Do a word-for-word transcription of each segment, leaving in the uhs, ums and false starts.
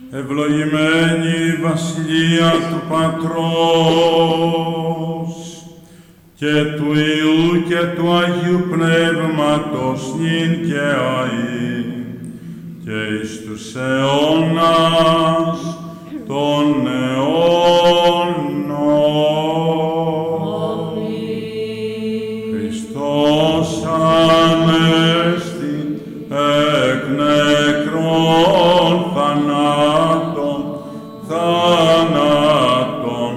Ευλογημένη η Βασιλεία του Πατρός και του Υιού και του Αγίου Πνεύματος νυν και αεί και εις τους αιώνας των αιώνων. Αμήν. Χριστός ανέστη εκ νεκρών θανάτων, θανάτων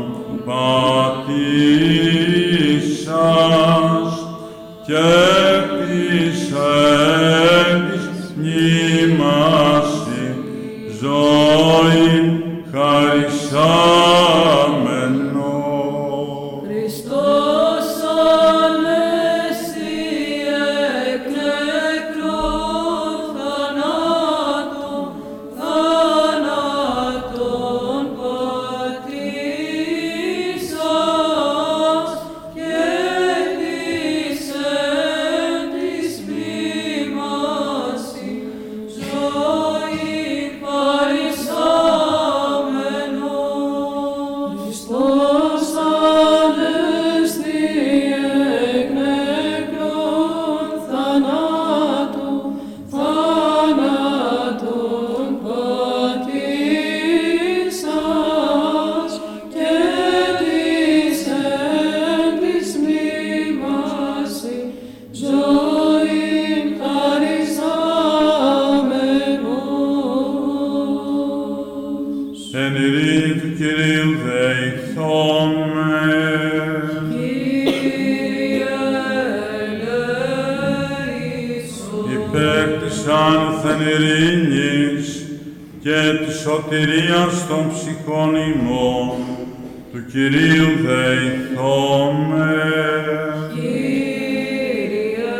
πατήσας και της εν της μνήμασι ζωήν χαρισάμενο. Χριστός ανέστη εκ νεκρών θανάτων, θανάτων πατήσας και της εν της μνήμασι ζωήν χαρισάμενο. Χριστός ανέστη εκ νεκρών θανάτων, θανάτων πατήσας και της εν της μνήμασι ζωήν χαρισάμενος. Εν ειρήνη του Κυρίου δεηθώμε. Κύριε ελέησον. Υπέρ της άνθεν ειρήνης και της σωτηρίας των ψυχών ημών, του Κυρίου δεηθώμε. Κύριε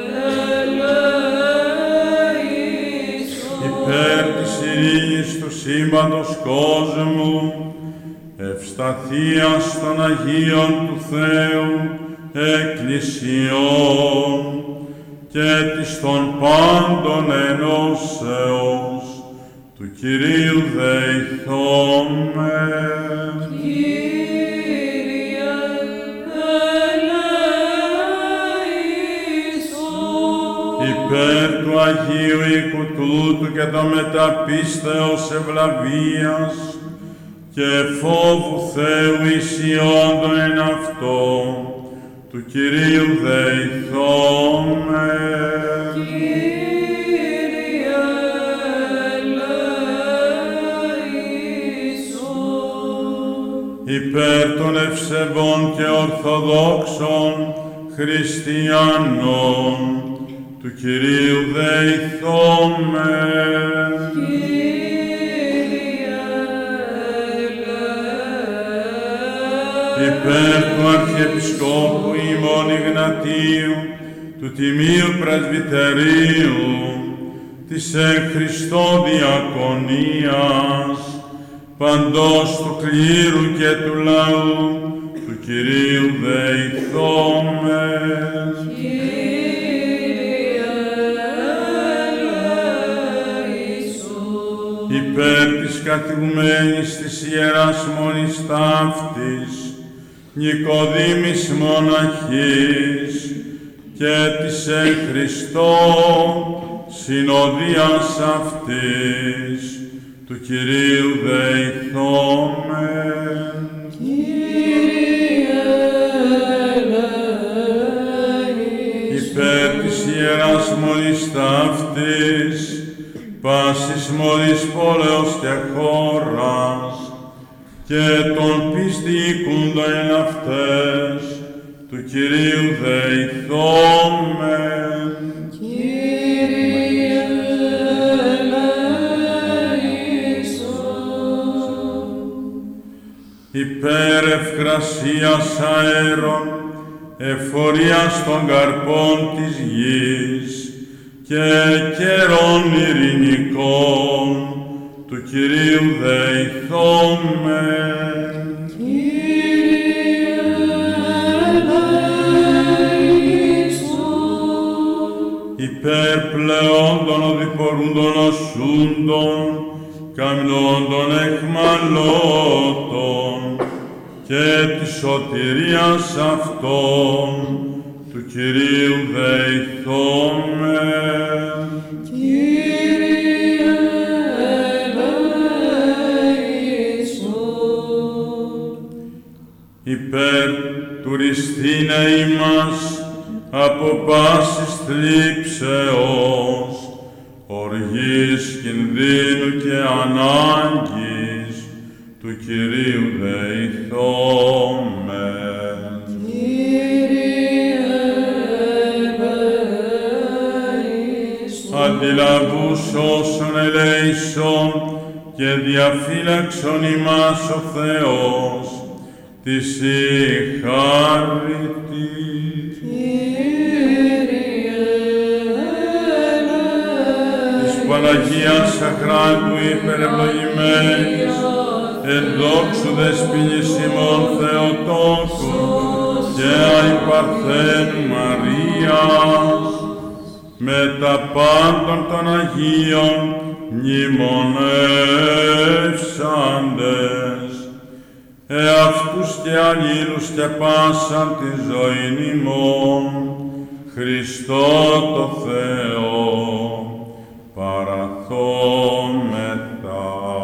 ελέησον. Υπέρ της ειρήνης του σύμπαντος κόσμου, ευσταθίας των Αγίων του Θεού εκκλησιών και της των πάντων ενώσεως, του Κυρίου δεηθώμε. Κύριε ελέησον. Υπέρ του Αγίου οίκου τούτου και το μεταπίστεως ευλαβίας και φόβου Θεού ισιόντο εν αυτό, του Κυρίου δεηθώμε. Κύριε ελέησον. Υπέρ των ευσεβών και ορθοδόξων χριστιανών, του Κυρίου δεηθώμε. Κύριε ελέησον. Υπέρ του Αρχιεπισκόπου ημών Ιγνατίου, του Τιμίου Πρεσβυτερίου, της εν Χριστώ διακονίας, παντός του κλήρου και του λαού, του Κυρίου δεηθώμε. Κύριε ελέησον. Υπέρ της καθηγουμένης της Ιεράς Μονής ταύτης, Νικοδήμης μοναχής και της εν Χριστώ συνοδείας αυτής, του Κυρίου δεηθώμε. Κύριε ελέησον. Υπέρ της Ιεράς Μονής ταύτης, πάσης μόλις πόλεως και χώρας, και των πιστικούντων εν αυτές, του Κυρίου δεηθώμε. Κύριε ελέησον. Υπέρ ευκρασίας αέρων, εφορίας των καρπών της γης και καιρών ειρηνικών, του Κυρίου δεηθώμε. Κύριε ελέησον. Υπέρ πλεόν των οδηπορούντων οσούντων, καμνών των εχμαλώτων και της σωτηρίας αυτών του Κυρίου δεηθόμεν. Κύριε ελέησον. Υπέρ του ρηστήνε ημάς από πάσης θλίψεως, οργής, κινδύνου και ανάγκης του Κυρίου δεηθόμεν. Κύριε ελέησον. Αντιλαβούς όσων ελέησον και διαφύλαξον ημάς ο Θεός, της συγχάρητη. Παναγίας αχράντου υπερευλογημένης, εν δόξου δεσποινής ημών Θεοτόκου και αϊπαρθένου Μαρίας, με τα πάντων των Αγίων μνημονεύσαντες, εαυτούς και αλλήλους και πάσαν τη ζωήν ημών, Χριστό το Θεό, παραθόμετα.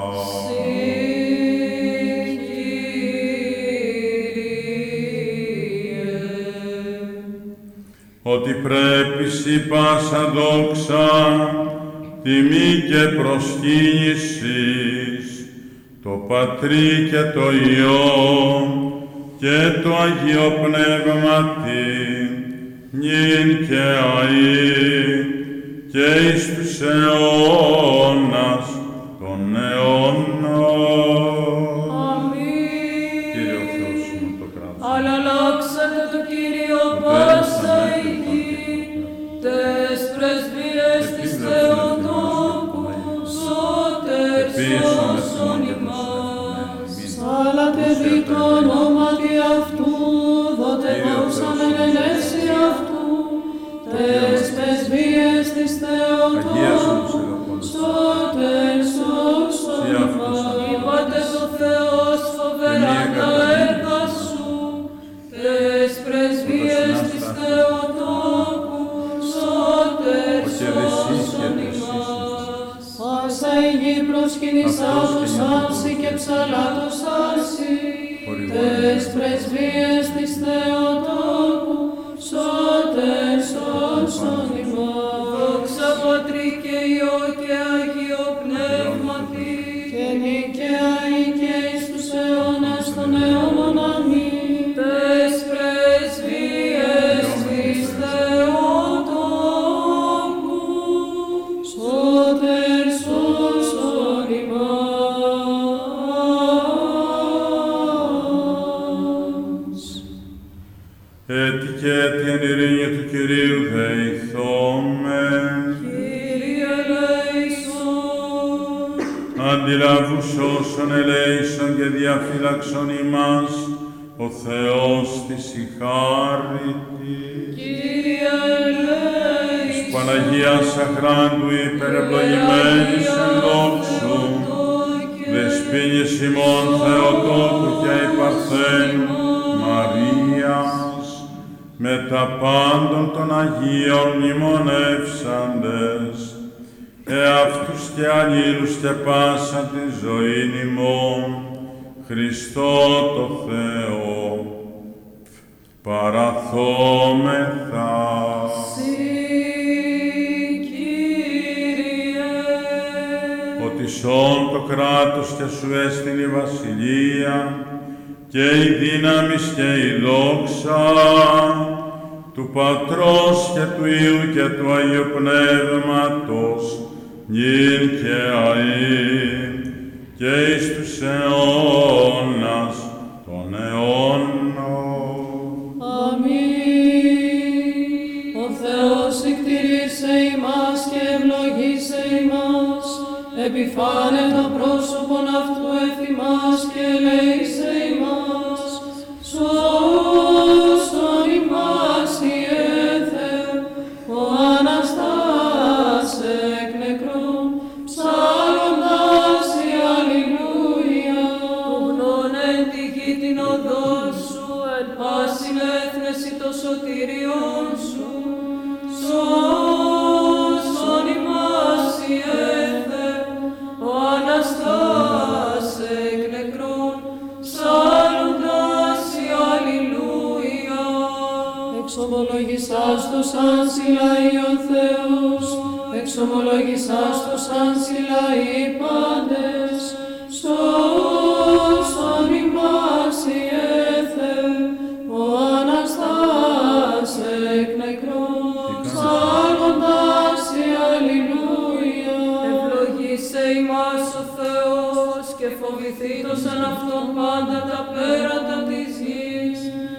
Ότι πρέπει σοι πάσα δόξα, τιμή και προσκύνησης, το Πατρί και το Υιό και το Αγίο Πνεύματι, νυν και αεί, και εις τους αιώνας των αιώνων. Αμήν. Κύριε ο Θεός μου το κράτος. Αλλαλάξατε το Κύριο πάσα η γη, τες πρεσβείες της Θεοτόκου, σώτερ σώσον ημάς. Σάλατε δι' το ονόματι αυτού, δότε δόξα μεν ενέσει αυτού, τες πρεσβείες της Θεοτόκου, σώτερ σώσον ημάς. Είπατε το Θεός φοβερά τα έργα σου, τες πρεσβείες της Θεοτόκου, σώτερ σώσον ημάς. Πάσα η γη προσκυνησάτος άψη και ψαλάτος άση, τες πρεσβείες της Θεοτόκου, σώτερ σώσον ημάς. Δόξα Πατρί και Υιό και Αγίο Πνεύματι, και νικαία ή και εις τους αιώνας των αιώνων. Αμήν. Τες πρεσβείες της Θεοτόκου, σώτερ σώσον ημάς. Έτι και έτι εν ειρήνη του Κυρίου δεηθόμεν. Κύριε ελέησον. Αντιλαβούς όσων ελέησον και διαφύλαξον ημάς, ο Θεός της συγχάρητη. Κύριε ελέησον. Παναγίας αχράντου υπερευλογημένης εν δόξου, δεσποίνης ημών Θεοτόκου και αϊπαρθένου Μαρίας, με τα πάντων των Αγίων μνημονεύσαντες, εαυτούς και αλλήλους και πάσα τη ζωήν ημών, Χριστό το Θεό, παραθόμεθα. Συ, Κύριε. Ότι σών το κράτος και σου έστειλε η βασιλεία, και η δύναμις και η δόξα του Πατρός και του Υιού και του Αγίου Πνεύματος, νυν και αεί, και εις τους αιώνας των αιώνων. Αμήν. Ο Θεός εκτηρήσε ημάς και ευλογήσε ημάς, επιφάνε το πρόσωπον αυτού ευθυμάς και ελέησε ημάς, σώσον ημάς Ιε Θεέ, ο Αναστάς εκ νεκρών, ψάλλοντας εξάστοσαν ψηλά οι πάντες, σώσον ημάς Ιε Θεέ, ο Αναστάς εκ νεκρών, ψάλλοντας η Αλληλούια. Ευλογήσε ημάς ο Θεός και φοβηθήτως εν αυτόν πάντα τα πέρατα της γης.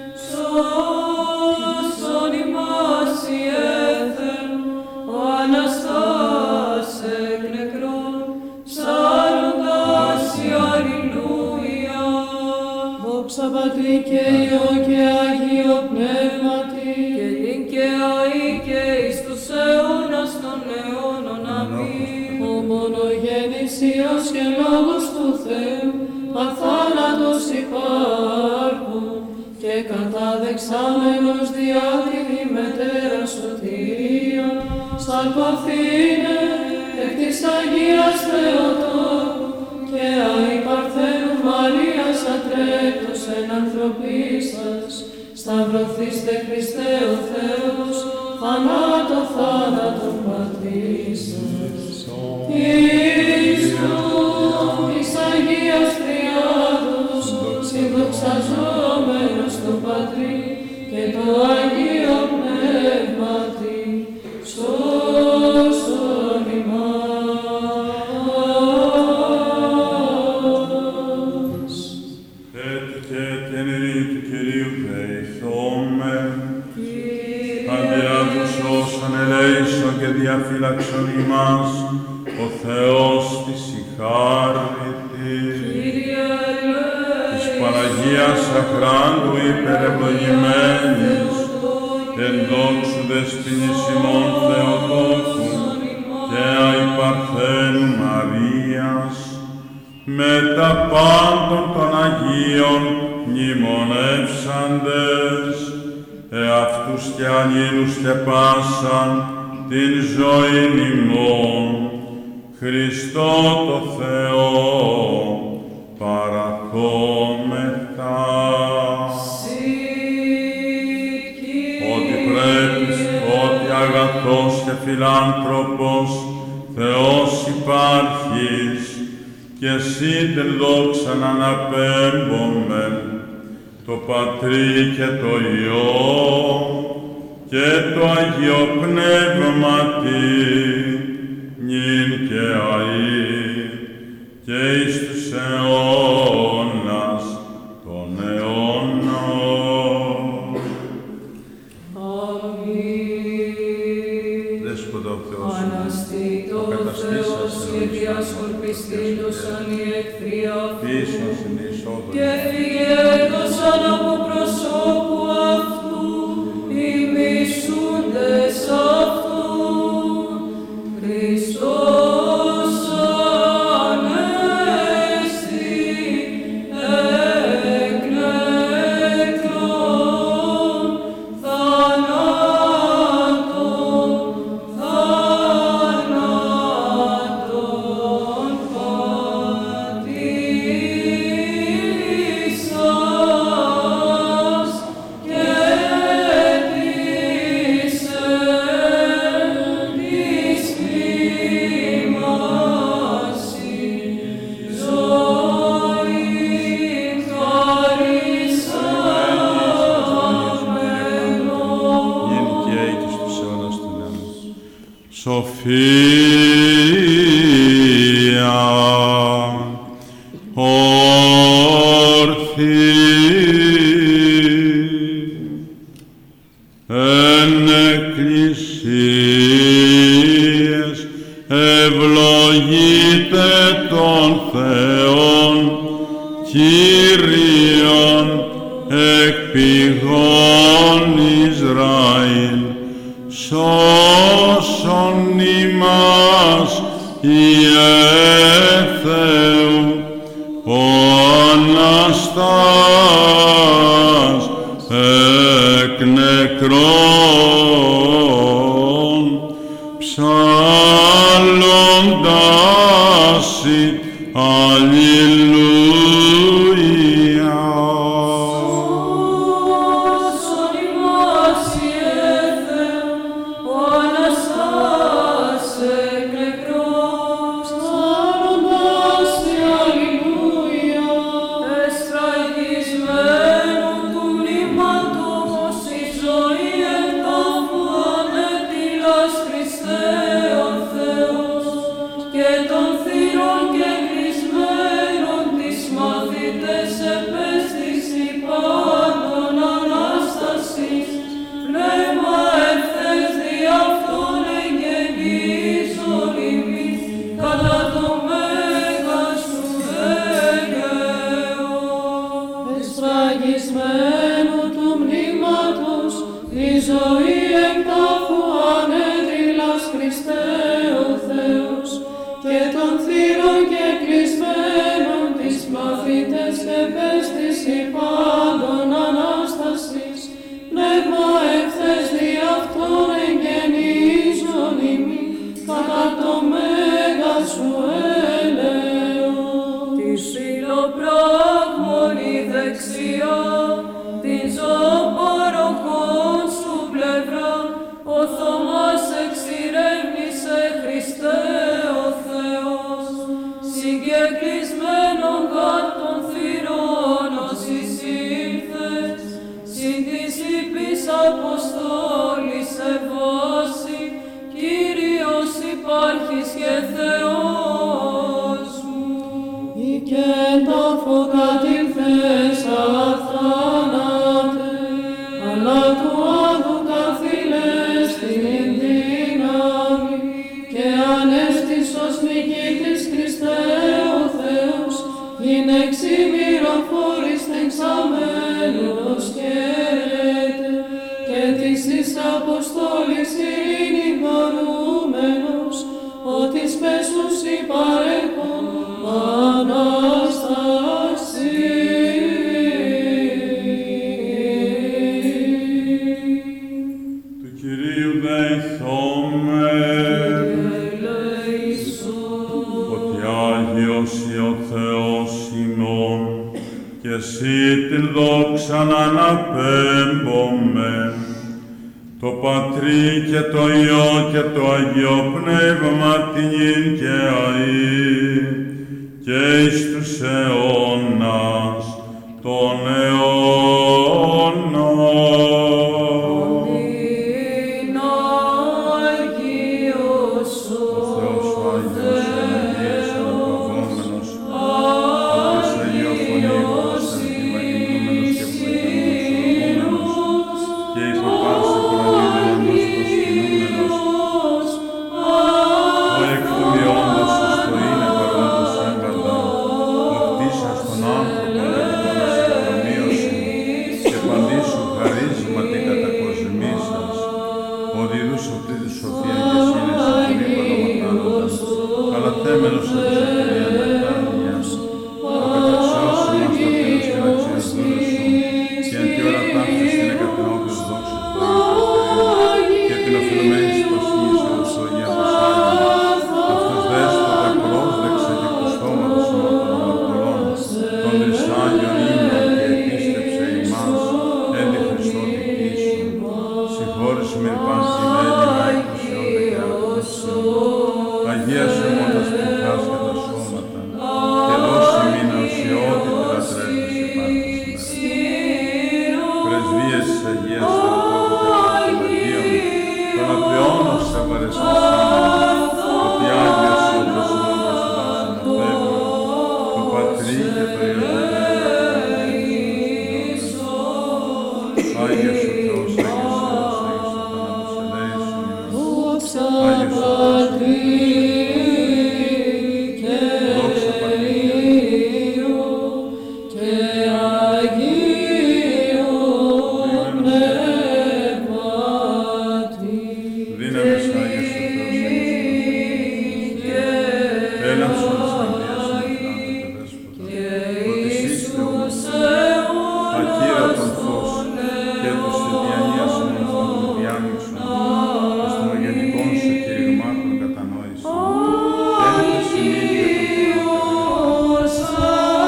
Σώσον ημάς Ιε Θεέ, ο Αναστάς εκ νεκρών, ψάλλοντας η Αλληλούια. Δόξα Πατρί και Υιό και Αγίο Πνεύματι, Και νυν και αεί και εις τους αιώνας των αιώνων. Αμήν. ο μονογέννης Υιός και Λόγος του Θεού, αθάνατος υπάρχων, και καταδεξάμενος διά την ημετέρα σωτηρία, σαρκωθήνε εκ της Αγίας Θεοτόκου, και αη Παρθένου Μαρίας ατρέπτος εν ανθρωπίσας, σταυρωθήστε Χριστέ ο Θεός, θανάτω θάνατον πατρίσας. Εις του της Αγίας Τριάδος, συνδοξαζόμενος το Πατρί και το Αγίο Πνεύματι, σώσον ημάς. Et και την ειρήνη του Κυρίου δεηθόμεν, αντιράδους όσων ελέησον και διαφύλαξον ημάς, ο Θεός της ηχάρητης, της Παναγίας Αχράντου υπερευλογημένης, εν δόξου δεσποινής ημών Θεοτόκου και αη Παρθένου Μαρίας, με τα πάντων των Αγίων μνημονεύσαντες, εαυτούς και αλλήλους και πάσαν την ζωήν ημών, Χριστό το Θεό παραχόμεθα. Ότι πρέπει, ότι αγαθός και φιλάνθρωπος Θεός υπάρχεις, και εσύ την δόξαν αναπέμπομεν, το Πατρί και το Υιό και το Αγίο Πνεύματι, νυν και αεί και εις τους αιώνας των αιώνων. Αμήν. Δέσποτα ο Θεός, Αναστήτω ο Θεός και διασκορπιστήτωσαν οι εχθροί αυτού, πίσω στην εισόδο. και φυγέτωσαν από προσώπου αυτού οι μισούντες αυτού. Χριστός ανέστη εκ νεκρών, θανάτων, θανάτων πατήσας, και έκτισε της μνήμαση ζωήν χαρισάμενον. Νυν και αεί και στους αιώνας των αιώνων. Σοφία, όρθη, εν εκκλησίες ευλογείτε τον Θεόν, Κύριον εκ πηγών Ισραήλ, σώσον ημάς Ιε Θεού, ο Αναστάς εκ νεκρών, ψάλλοντας Αλληλούια. Σώσον ημάς Ιε Θεέ, ο Αναστάς εκ νεκρών, κλεισμένων γάρ των θυρών ως εισήλθες, συν της υπής Αποστόλης ευώσει, Κύριος υπάρχεις και Θεός μου. Και τάφο κατήλθες αθάνατε, αλλά του άδου καθήλες την δύναμη, και ανέστησος νικήτης Χριστέ ο Θεός, είναι ξημυροφόρης τεξαμένος χαίρετε, και της της Αποστόλης ειρήνη παρούμενος, ότι σπέσους υπαρέχον Ανάσταση. Του Κυρίου δεηθώμε, ότι Άγιος ή ο Θεός ημών, και εσύ την δόξαν αναπέμπομε, το Πατρί και το Υιό και το Αγίο Πνεύμα την γην και αΐ, και εις τους αιώνας των αιώνων. Είναι Άγιος ο Θεός ο Άγιος, ενεργής, αναπαυόμενος, ο της Αγιοφωνήμος, αντιμαγινούμενος και πληθυνόμενος, και υποπάση προανίδεωνος προσκυνούμενος, ο εκδομιώντας ως το είναι παρόντος έμπαρτα, ο κτίσας των άνθρωπων επί των ασυγκρομίωσιν, και παντήσου χαρίσματι κατακοσμήσας, ο δίδους οφλήτης σοφία και σύνεση των υποδοματάνοντας, καλαθέμενος από της ευκαιρία μετάνοιας, ο καταξιώσου μας το πίνος και να ξεζδούρες σου, και εν τη ώρα ταύτης την εκατενόπιος δόξης του Αγίου, και την οφειλωμένη σπασχής και οσολογία του Άγιου, αυτός δέσποτα πρόσδεξε και του στόματος ημών των αμαρτωλών, των τρισάγιων ύμνων και επίστεψε ημάς, εν τη Χριστώ δική σου. Συγχώρησε με παντζημένημα έκρουση όντε και άκουση. Αγίασε μόν τα σπιχάς και τα σώματα, και δώσει μην οσιότητα λατρεύεις υπάρχεις ημέρα. Πρεσβείες της Αγίας Θεοτόκου και των Αγίων, των απειών ως ευαρεστησμένων, ότι Άγιος ο Θεός ημών και σου δώσει να φεύγουν, το Πατρί και το Υιό και το Άγιος ο Θεός, Άγιος Θεός, Άγιος ο θάνατος ελέησον ημάς. Δόξα Άγιος ο Θεός, Πατρί και δόξα Πατρί, Υιό και Αγίο Πνεύματι. δύναμις Άγιος ο Θεός, Άγιος ο Θεός, έλαμψον της καρδίας μου, Θάνατο και Δέσποτα, ότι σύστε ους, ακύρατον φως, και τους τη διανοίας σου μορφών διάνοιξον, εις των αγενικών σου κηρυγμάτων κατανόησον, τέλεχες ημί και των θεών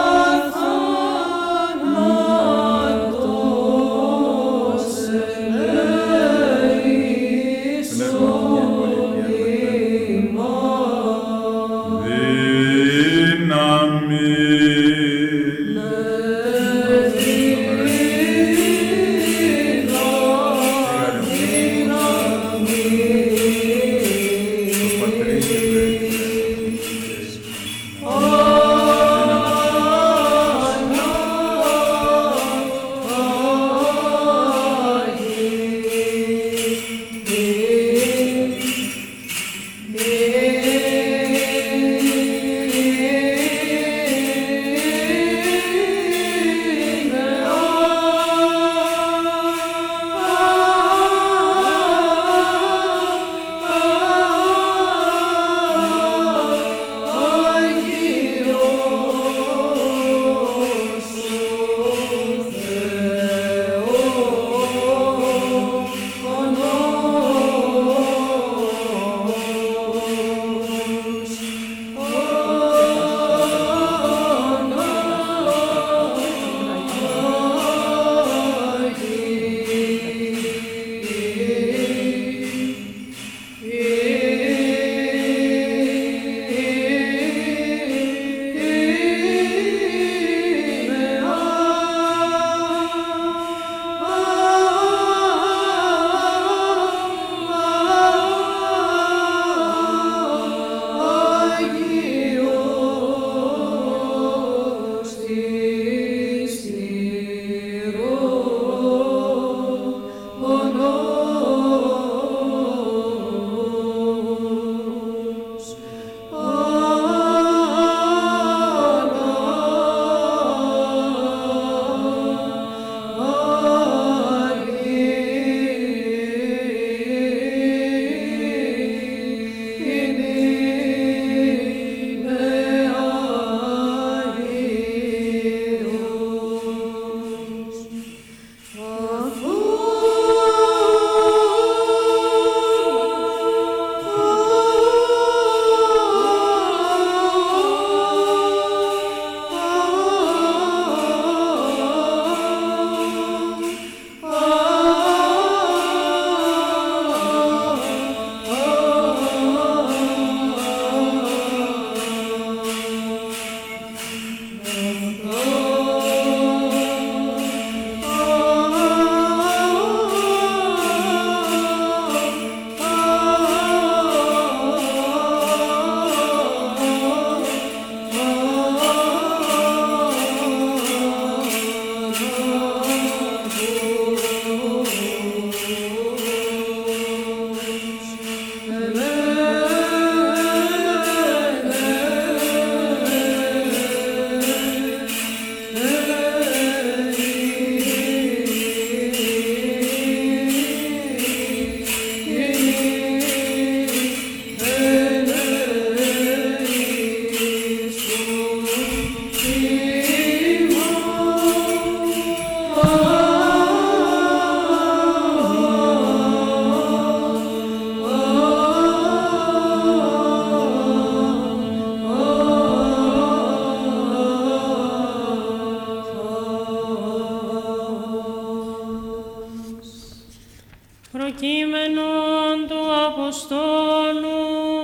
Προκείμενον του Αποστόλου.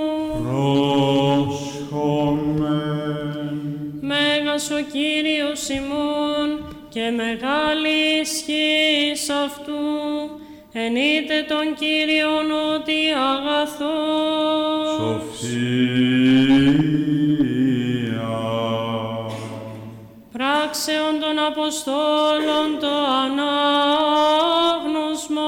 Πρόσχομεν. Μέγας ο Κύριος ημών και μεγάλη ισχύς αυτού, ενείτε τον Κύριον ότι αγαθός. Σοφία. Πράξεων των Αποστόλων το ανάγνωσμα.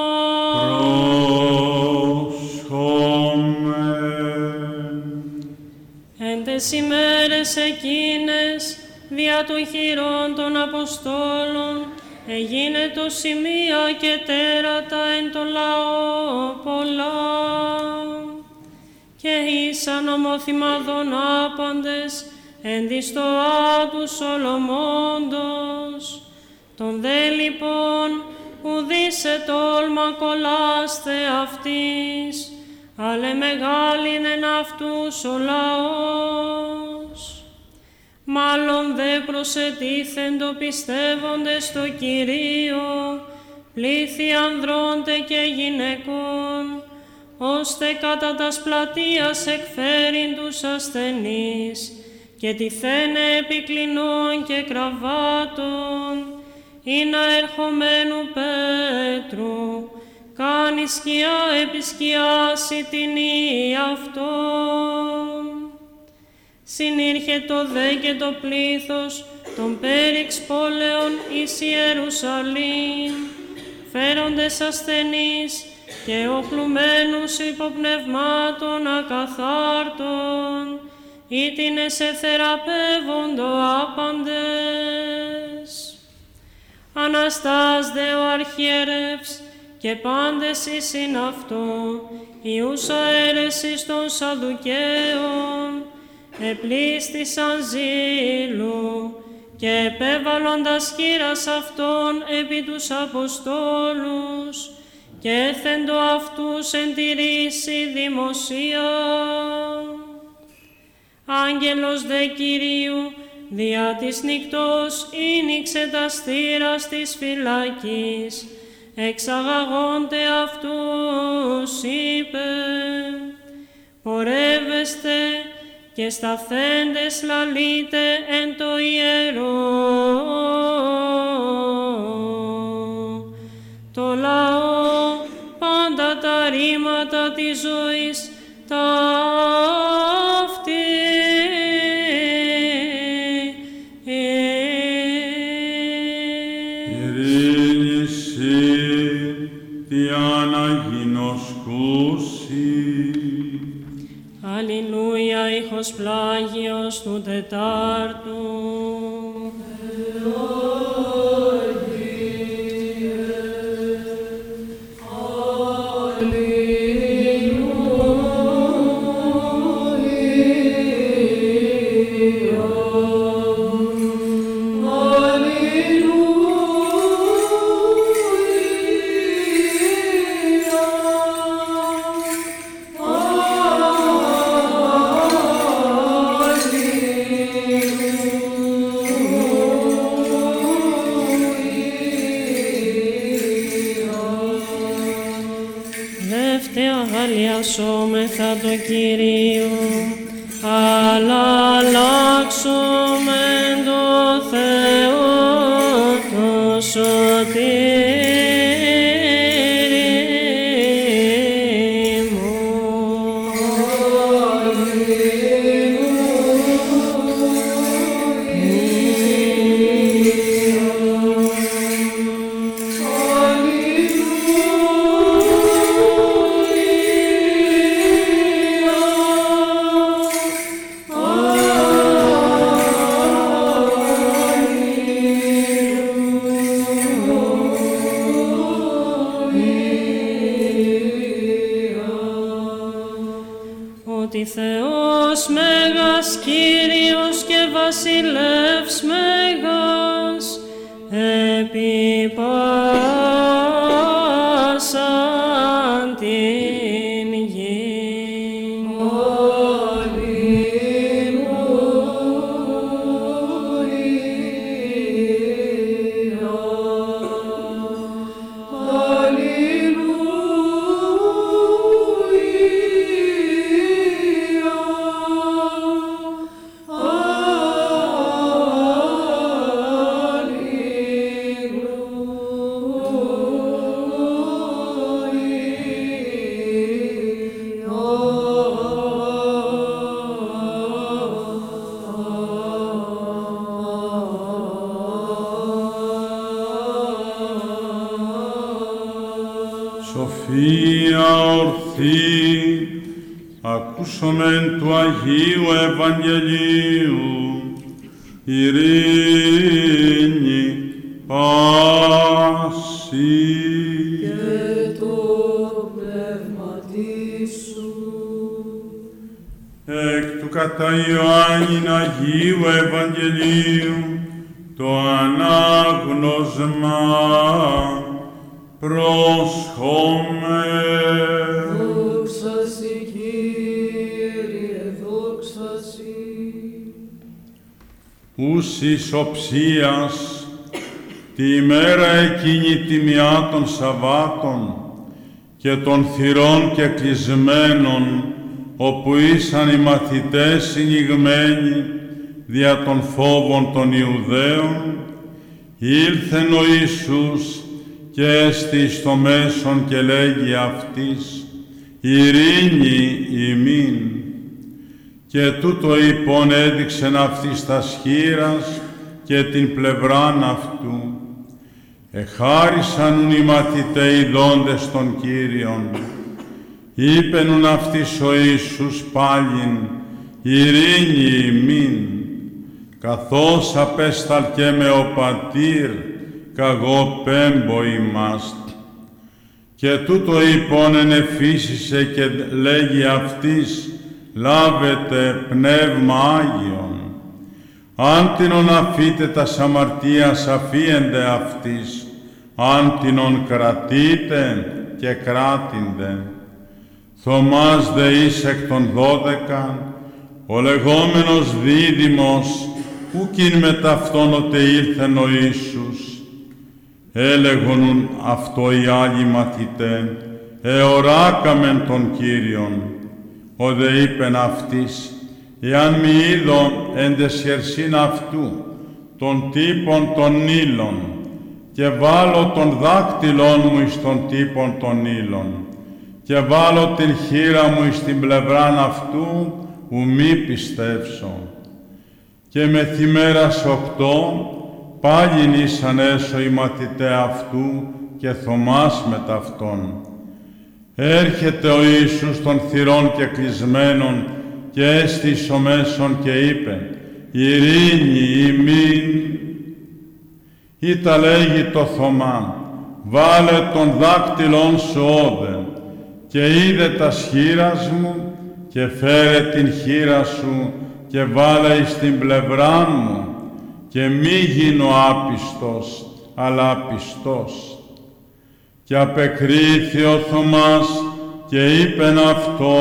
Εν τες ημέρες εκείνες, δια των χειρών των Αποστόλων, εγίνε το σημεία και τέρατα εν το λαό πολλά. Και ήσαν ομοθυμαδών άπαντες, εν τη στοά του Σολομώντος. Τον δε λοιπόν, ουδείς ετόλμα κολλάστε αυτής, αλλά μεγάλην εν αυτούς ο λαός. Μάλλον δε προσετίθεντο πιστεύοντες στο Κυρίο, πλήθη ανδρώντε και γυναικών, ώστε κατά τας πλατείας εκφέρειν τους ασθενείς, και τυθένε επικλινών και κραβάτων, ή να ερχομένου Πέτρου, κάνει σκιά επισκιάσει την ή αυτόν. Συνήρχετο δε και το πλήθος των πέριξ πόλεων εις Ιερουσαλήμ, φέροντες ασθενείς και οχλουμένους υποπνευμάτων ακαθάρτων, ήτινες εθεραπεύοντο άπαντες. Αναστάς δε ο αρχιερεύς και πάντες εις αυτό, ιούσα αίρεσης των Σαδουκαίων, επλήστησαν ζήλου και επέβαλλοντας χείρας αυτών επί τους Αποστόλους και έθεντο αυτούς εν τη ρίση δημοσία. Άγγελος δε Κυρίου, δια της νυκτός ήνιξε τα στήρας της φυλακής, εξαγαγόντε αυτούς είπε, πορεύεστε και σταθέντες λαλείτε εν το ιερό. Το λαό πάντα τα ρήματα της ζωής ταύτη. Αλληλούια, ήχος πλάγιος του Τετάρτου. Αγαλιασόμεθα το Κύριο, αλλά αλλάξομεν το ότι Θεός Μέγας, Κύριος και Βασιλεύς Μέγας, επί πάσαν την γη. Σοφία ορθή, ακούσομεν του Αγίου Ευαγγελίου, ειρήνη πάση. Και το πνεύματι σου. Εκ του κατά Ιωάννην Αγίου Ευαγγελίου, το ανάγνωσμα προσχόμε. Δόξα σοι, Κύριε, δόξα σοι. Ούσης οψίας, τη ημέρα εκείνη τιμιά των Σαββάτων και των θυρών και κλεισμένων, όπου ήσαν οι μαθητές συνηγμένοι δια των φόβων των Ιουδαίων, ήλθεν ο Ιησούς και έστη στο μέσον και λέγει αυτής, ειρήνη ημίν. Και τούτο είπων έδειξεν αυτής τας χεῖρας και την πλευράν αυτού. Εχάρισαν οι μαθηταί ειδώντες των Κύριων. Είπενουν αυτής ο Ιησούς πάλιν, ειρήνη ημίν, καθώς απέσταλκε με ο Πατήρ, καγώ πέμπω ημάς. Και τούτο είπον ενεφύσισε και λέγει αυτής, λάβετε πνεύμα Άγιον. Άντινον αφείτε τας αμαρτίας αφίεντε αυτής, άντινον κρατείτε και κράτηντε. Θωμάς δε εις εκ των δώδεκα, ο λεγόμενος δίδυμος, ούκειν μετ' αυτόν οτε ήλθεν ο Ιησούς. Έλεγονουν αυτό οι άλλοι μαθητέ, εωράκαμεν τον Κύριον. Ο δε είπεν αυτής, εάν μη είδω εν τες χερσίν αυτού, των τύπων των ήλων, και βάλω τον δάκτυλόν μου εις των τύπων των ήλων, και βάλω την χείρα μου εις την πλευράν αυτού, ου μη πιστεύσω. Και μεθημέρας οκτώ, πάλιν ήσαν έσω οι μαθηταί αυτού και Θωμάς μετ' αυτόν. Έρχεται ο Ιησούς των θυρών και κλεισμένων και έστη εις ο μέσον και είπε, ειρήνη ημίν. Ή τα λέγει το Θωμά, βάλε τον δάκτυλον σου όδε και είδε τας χεῖρας μου και φέρε την χείρα σου και βάλε εις την πλευρά μου και μη γίνω άπιστος, αλλά πιστός. Και απεκρίθη ο Θωμάς και είπεν αυτό,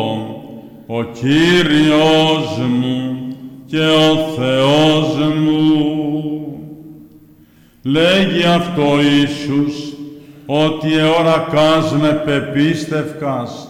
ο Κύριος μου και ο Θεός μου. Λέγει αυτό ο Ιησούς, ότι εωρακάς με πεπίστευκας,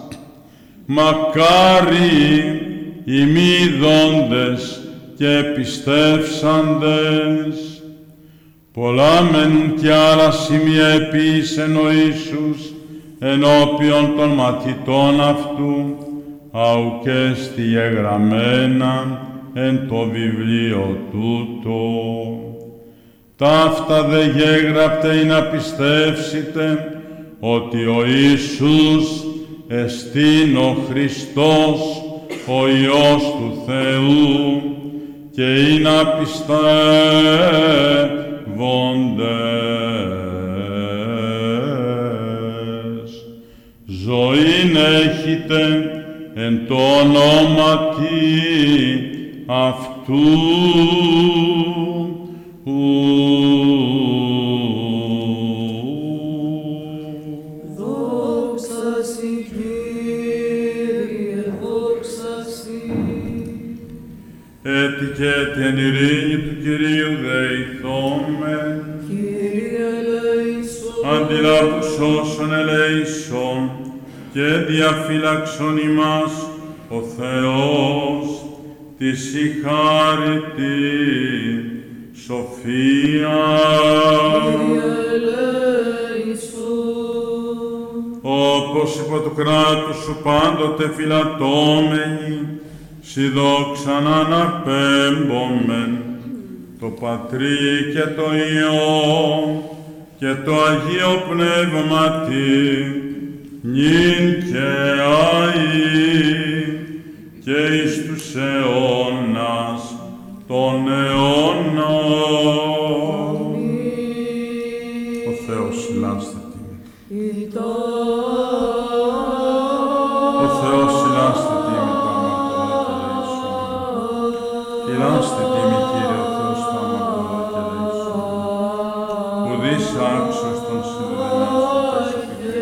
μακάρι οι μη ειδώντες και πιστεύσαντες. πολλά μένουν κι άλλα σημεία επίσεν ο Ιησούς ενώπιον των μαθητών αυτού, αου και εστι εγγραμμένα εν το βιβλίο τούτο. Ταύτα δε γέγραπτε ή να πιστεύσετε ότι ο Ιησούς εστίν ο Χριστός, ο Υιός του Θεού, και ή να πιστεύοντες. Ζωήν έχετε εν το ονόματι αυτού. Δόξα σοι, Κύριε, δόξα σοι. Έτι και την ειρήνη του Κυρίου δεηθόμεν, Κύριε ελέησον, αντιλάβους όσων ελέησον και διαφύλαξον ημάς ο Θεός της η χάρητη σοφία. Κύριε ελέησον. Όπως υπό του κράτους σου πάντοτε φυλατώμενοι, σοι δόξαν αναπέμπομεν, το Πατρί και το Υιό και το Αγίο Πνεύματι, νυν και αεί και εις τους αιώνας των αιώνων. Ο Θεός συλλάστε τίμη. Ο Θεός συλλάστε τίμη το αμαρτωλό και ελέησον. Συλλάστε τίμη, Κύριε ο Θεός το αμαρτωλό και ελέησον. Ουδείς άξιος των συνδεδεμένων στο τέσσερα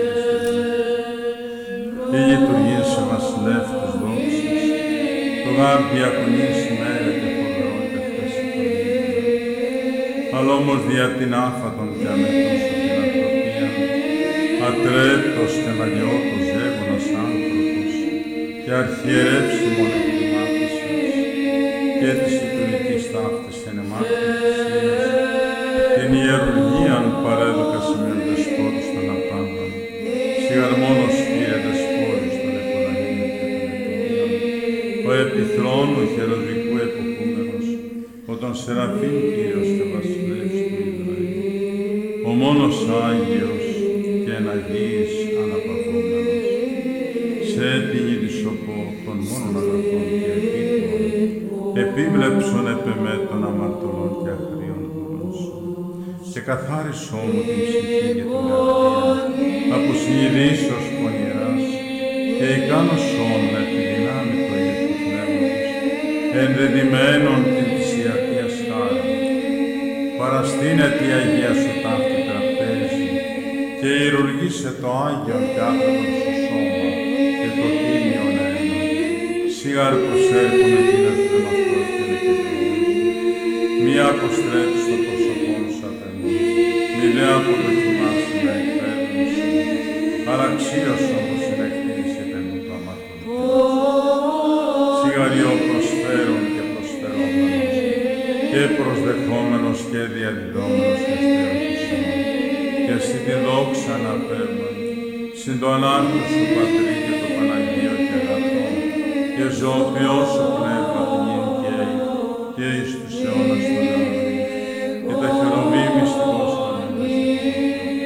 η λειτουργία σε βασιλεύ της δόξης, το γάρ διακονείς ημέρα και φοβερό και αυτές οι φορμίδες. Αλλά όμως δια την άφατον και αμετούς την ακτοπία, ατρέπτος και μαγιώτος ζέγωνας άνθρωπος και αρχιερεύσιμον εκτιμάτησης και της λειτουργικής ταύτης εν εμάρτης θυσίας, την ιερουργίαν παρέδοκα σημείων δεσπότους των απάντων, σιγαρμόνος Κύριε δεσπόρης των επωνανίων και των επωνίων, ο επιθρόνου χεροδικού εποχούμενος, ο των Σεραφείμ Κύριος και βασιλεύς του Ισραήλ, ο μόνος Άγιος και εν Αγίης αναπαυόμενος, σε την ειδησοπό των μόνων αγαθών και επίκορων, επίβλεψον επεμέ των αμαρτωλών και αγρίων δούλων σου, και καθάρισό μου την ψυχή και την καρδία, από συνειδήσεως πονηράς, και ικάνωσόν με τη δυνάμει του Αγίου του Πνεύματος, ενδεδειμένον την θυσιατίας χάρη, παραστήνεται η Αγία σου ταύτη τραπέζη, και ηρωργήσε το Άγιον και άπλωτον σου σώμα, και το τίμιον ένα, σιγάρ προσέρχομαι την ευθεμαυτός και νεκεδρόμηση, μη αποστρέψει το προσωπόν σατανού, μη δε αποδοκιμάσει να εκπαίδευση σου, αλλά αξίωσον το συνεκτήρηση επενού το αμαρτωλού. Σιγαριό προσφέρον και προσφερόμενος, και προσδεχόμενος και διαδιδόμενος και στερεωτησιών, και εσύ τη δόξα αναπέμπων, συν το ανάρτητο σου Πατρί και το Παναγίο και αγαθό, και ζωοποιό σου πνεύμα την γενικαίη, και εις τους αιώνας των αιώνων, και τα χεροβήμ μυστικός των εμπεστικών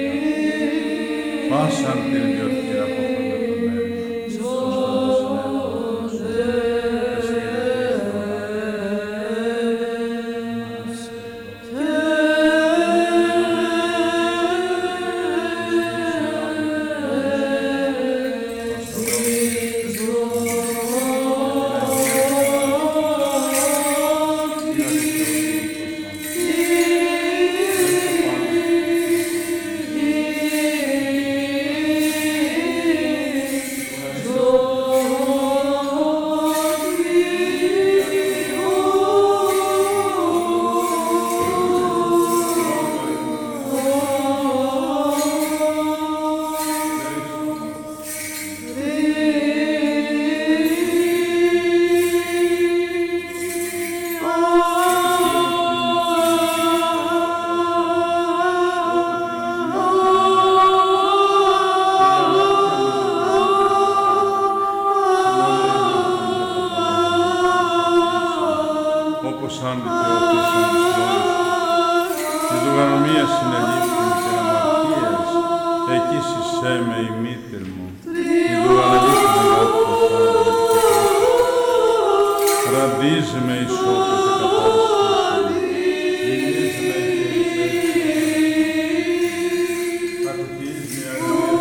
πάσαν την διορκήρα από τον Μεθονένα, ως τον Δεσμεύον, και Η δουγαρομία συνελήφθην και αμαρτίας, εκεί συσέ με η μήτηρ μου. Η δουγαραλήφθην αγάπη ραντίζει με ισόπου και καταριστήσεων. Λυγίζει με υπηρετές. Ακουτίζει με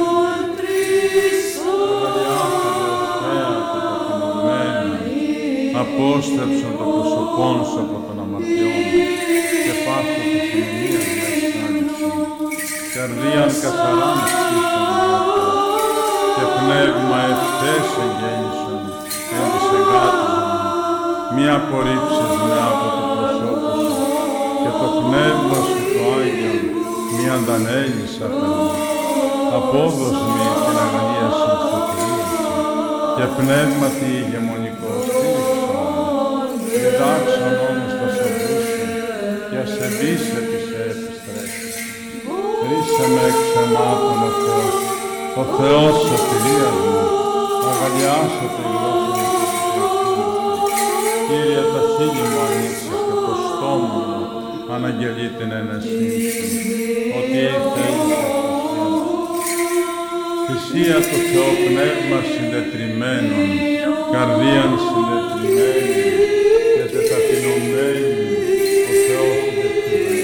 απόστρεψον το προσωπόν σου από τον αμαρτιών και πάσα τη συνομία με εξάνοιξον. Καρδίαν καθαράν ψήφων και πνεύμα ευθές εγγέννησον εν της εγκάτιζον. Μη απορρίψεις με από το προσώπο σου και το πνεύμα σου το Άγιον μη αντανέλεις απέναντι. Απόδος μη την αγνία συμφωτηρίαση και πνεύματι ηγεμονικό στήριξον. Διδάξον όμως τα σοβούσου και ασεβήσε της επιστρέψεις. Ρίσε με εξαιμάτων ο Θεός, ο Θεός σωτηρίας μου, αγαλιάσω τη γλώσσα μου. Κύριε, τα χείλη μου ανοίξεις και το στόμα μου αναγγελεί την ένεσή σου, ότι θέλεις θυσία του Θεό πνεύμα συντετριμένων, καρδίαν συντετριμένη και τεταφινωμένη, ο Θεός συντετριμένος.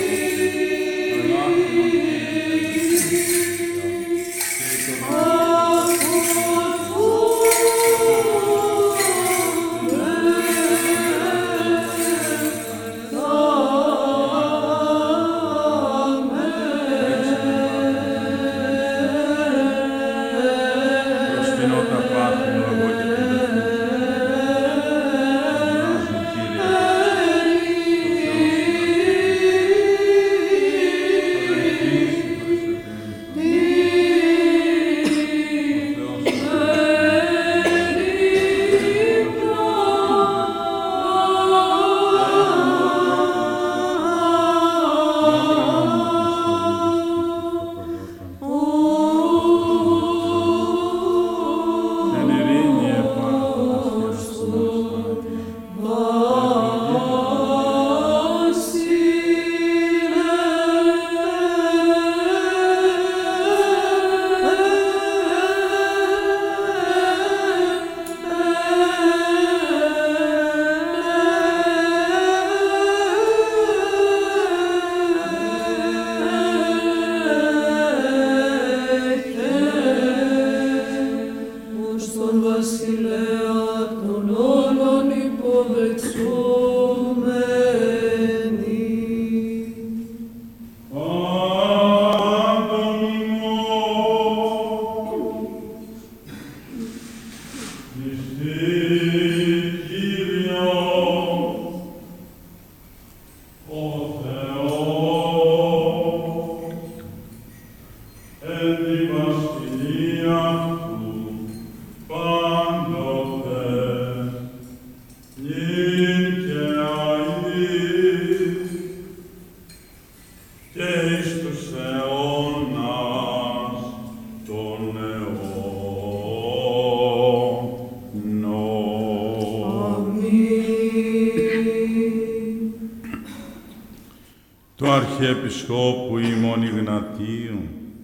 Αρχιεπισκόπου ημών Ιγνατίου,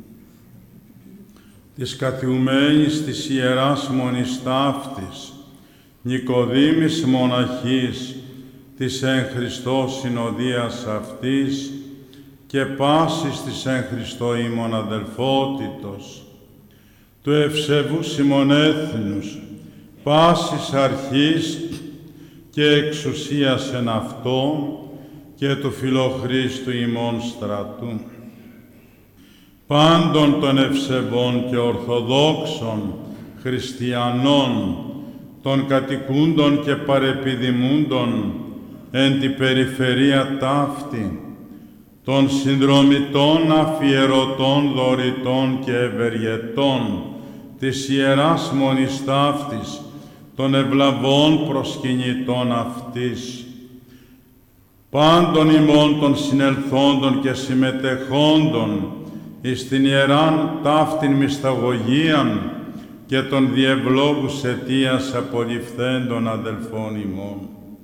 της καθιουμένης της Ιεράς Μονής Ταύτης, Νικοδήμης μοναχής, της εν Χριστώ συνοδείας αυτής και πάσης της εν Χριστώ ημών αδελφότητος, του ευσεβούς ημών έθνους, πάσης αρχής και εξουσίας εν αυτό, και του Φιλοχρίστου ημών στρατού. Πάντων των ευσεβών και ορθοδόξων χριστιανών, των κατοικούντων και παρεπιδημούντων εν την περιφερεια ταύτη, των συνδρομητών, αφιερωτών, δωρητών και ευεργετών της Ιεράς Μονής Ταύτης, των ευλαβών προσκυνητών αυτής, πάντων ημών των συνελθόντων και συμμετεχόντων εις την Ιεράν ταύτην μυσταγωγίαν και των διευλόγους αιτίας απολυφθέντων αδελφών ημών.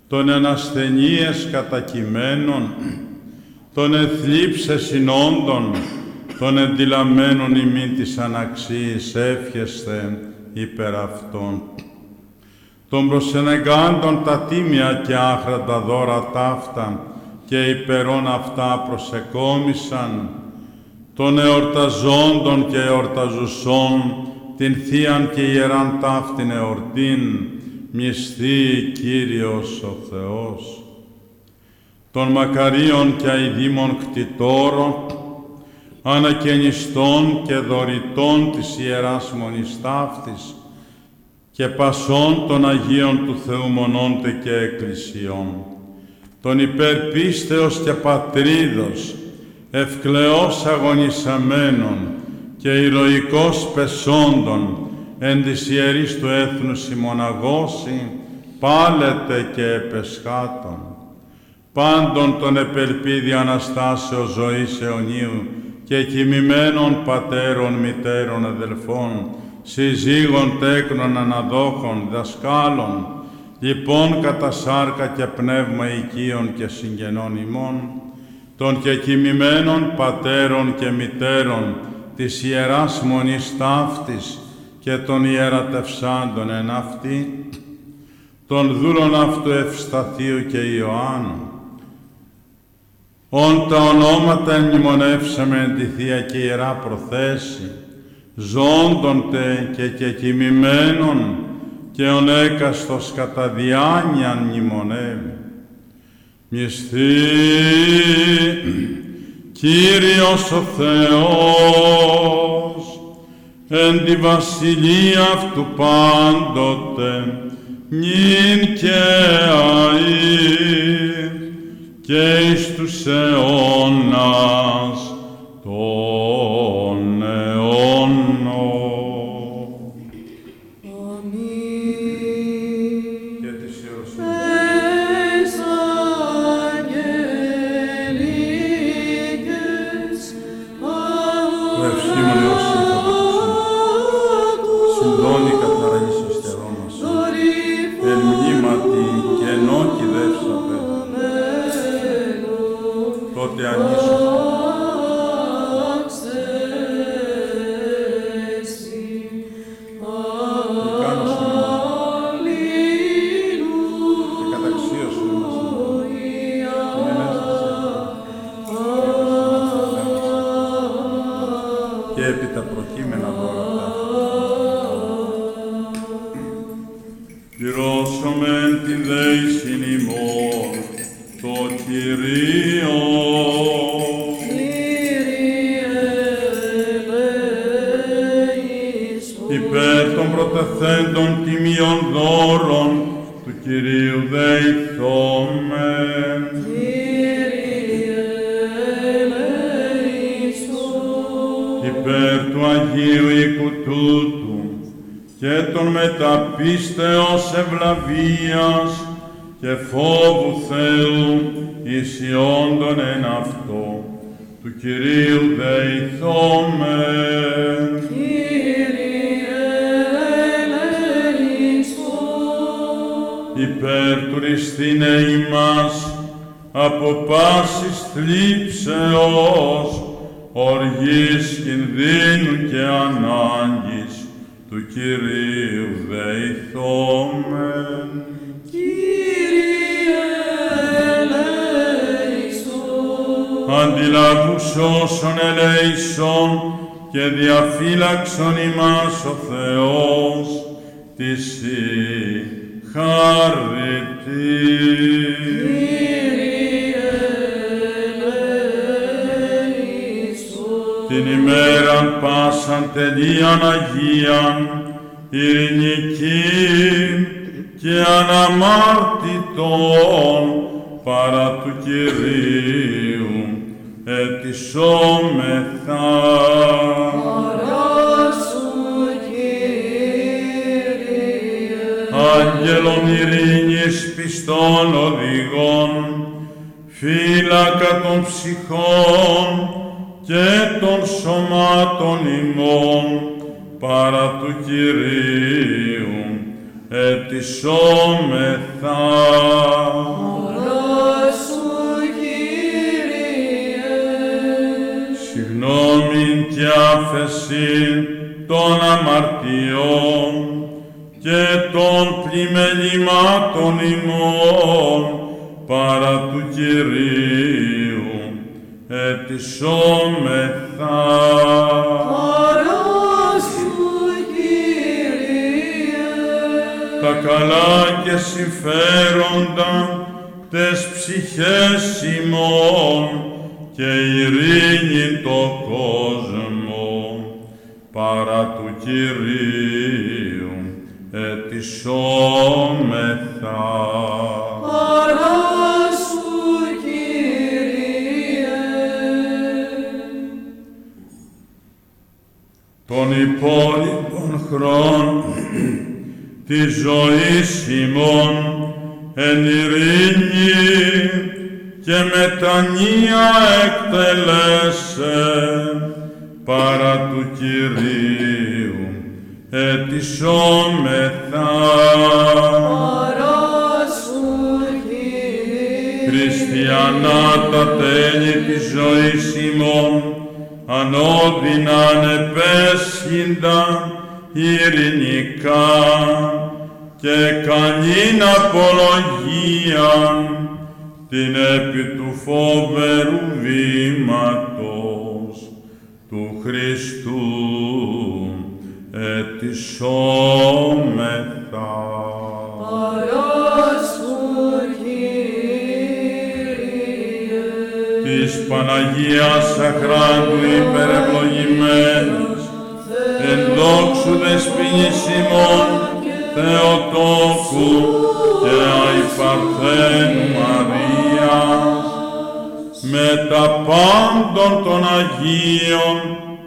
των εν ασθενείες κατακειμένων, των εθλίψε συνόντων, των εντυλαμμένων ημίν της αναξίης εύχεστε υπερ αυτών. Των προσενεγάντων τα τίμια και άχραντα δώρα ταύτα και υπερών αυτά προσεκόμισαν, των εορταζόντων και εορταζουσών την Θείαν και Ιεράν ταύτην εορτήν, μισθεί Κύριος ο Θεός. Των μακαρίων και αηδήμων κτητόρων, ανακαινιστών και δωρητών της Ιεράς Μονής ταύτης και πασών των Αγίων του Θεού μονώντε και εκκλησιών, των υπερπίστεως και πατρίδος, ευκλαιώς αγωνισαμένων και ηρωικός πεσόντων, εν της ιερής του έθνους ημωναγώσει, πάλετε και επεσχάτων, πάντων των επελπίδη Αναστάσεως ζωής αιωνίου και κοιμημένων πατέρων, μητέρων, αδελφών, συζύγων, τέκνων, αναδόχων, δασκάλων, λοιπόν κατά σάρκα και πνεύμα οικείων και συγγενών ημών, των και κοιμημένων πατέρων και μητέρων της Ιεράς Μονής ταύτης και των ιερατευσάντων εν αυτή, των δούλων αυτού Ευσταθίου και Ιωάννου, όν τα ονόματα ενμνημονεύσαμε εν τη Θεία και Ιερά Προθέση, ζώντων τε και κεκοιμημένων και ον έκαστος κατά διάνοιαν μνημονεύει. Μισθή Κύριος ο Θεός, εν τη βασιλεία αυτού πάντοτε, νυν και αεί, και εις τους αιώνας των αιώνων. Αμήν. Και της Ιεροσύνης. Τες αγγελίκες Το ευσχήμον έως σύντομα συντώνει καθαραγής αστερώνας, εν μνήματι και ενώ κυδεύσατε, τότε ανήσου. Και επί τα προκείμενα δώρα αυτά. Πληρώσομεν την δέησιν ημών, το Κυρίο. Υπέρ των προτεθέντων τιμίων δώρων του Κυρίου δεηθόμεν. Υπέρ του Αγίου οίκου τούτου και των μεταπίστεως ευλαβίας και φόβου Θεού ισιόντων εν αυτό, του Κυρίου δεηθόμεν. Υπέρ του ρηστήνε ημάς από πάσης θλίψεως, οργής κινδύνου και ανάγκης του Κυρίου δεηθόμεν. Κύριε ελέησον. Αντιλαβούς όσων ελέησον και διαφύλαξον ημάς ο Θεός της συγχαρητή. Την ημέραν πάσαν τελείαν Αγίαν, ειρηνικήν και αναμάρτητον παρά του Κυρίου ετισόμεθα. Χαρά σου, Κύριε. Άγγελον ειρήνης πιστών οδηγών, φύλακα των ψυχών και των σωμάτων ημών παρά του Κυρίου ετισόμεθα. Ορός σου, Κύριε, Συγνώμην και άφεσιν των αμαρτιών και των πλημελημάτων ημών παρά του Κυρίου ετισόμεθα. ορός σου, Κύριε, Τα καλά και συμφέροντα τες ψυχές ημών και ειρήνη το κόσμο παρά του Κυρίου ετισόμεθα. ορός σου, Κύριε, Τον υπόλοιπον χρόνων της ζωής ημών εν ειρήνη και μετανία εκτελέσε παρά του Κυρίου ετισόμεθα. ορός σου, Κύριε, Χριστιανά τα τέλη της ζωής ημών ανώδυναν επέσχυντα ειρηνικά και καλήν απολογίαν την επί του φοβερού βήματος του Χριστού ετισόμεθα. ορός σου, Κύριε, Της Παναγίας Αχράντου υπερευλογημένης, εν δόξου δεσποινής ημών, Θεοτόκου και αϊπαρθένου Μαρίας, με τα πάντων των Αγίων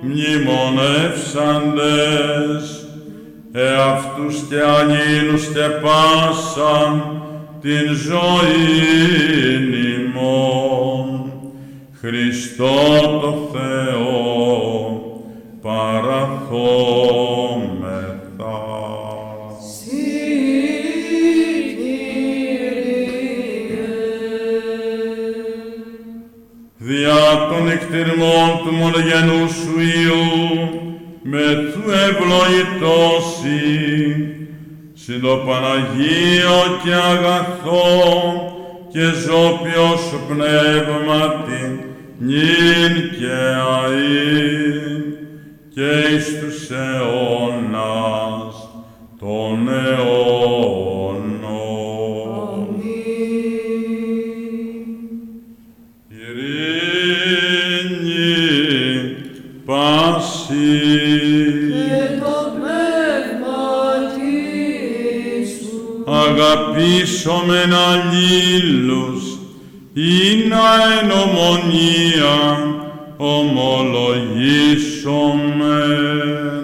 μνημονεύσαντες, εαυτούς και αλλήλους και πάσαν την ζωήν ημών, Χριστό το Θεό παραθόμεθα. Συ, Κύριε, Διά των εκτιρμών του μονογενού σου Υιού, με του ευλογητώσει, συν το Παναγίο και αγαθό και ζώπιο σου πνεύματι, νυν και αΐν και εις τους αιώνας των αιώνων. Ειρήνη πάση και το πνεύματι σου, αγαπήσομεν αλλήλους, είναι εν ομονία ομολογήσομεν.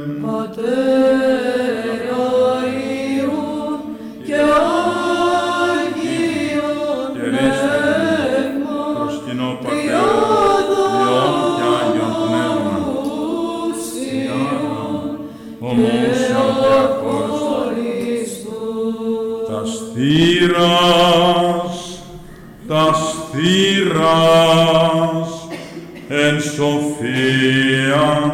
Πατέρα Υιού και Αγίον Πνεύμα, Προσκυνώ Πατέρα, Υιόν και Άγιον Πνεύμα, ομούσιον και αχώριστον, τα στήρας, τα στήρας, εν σοφία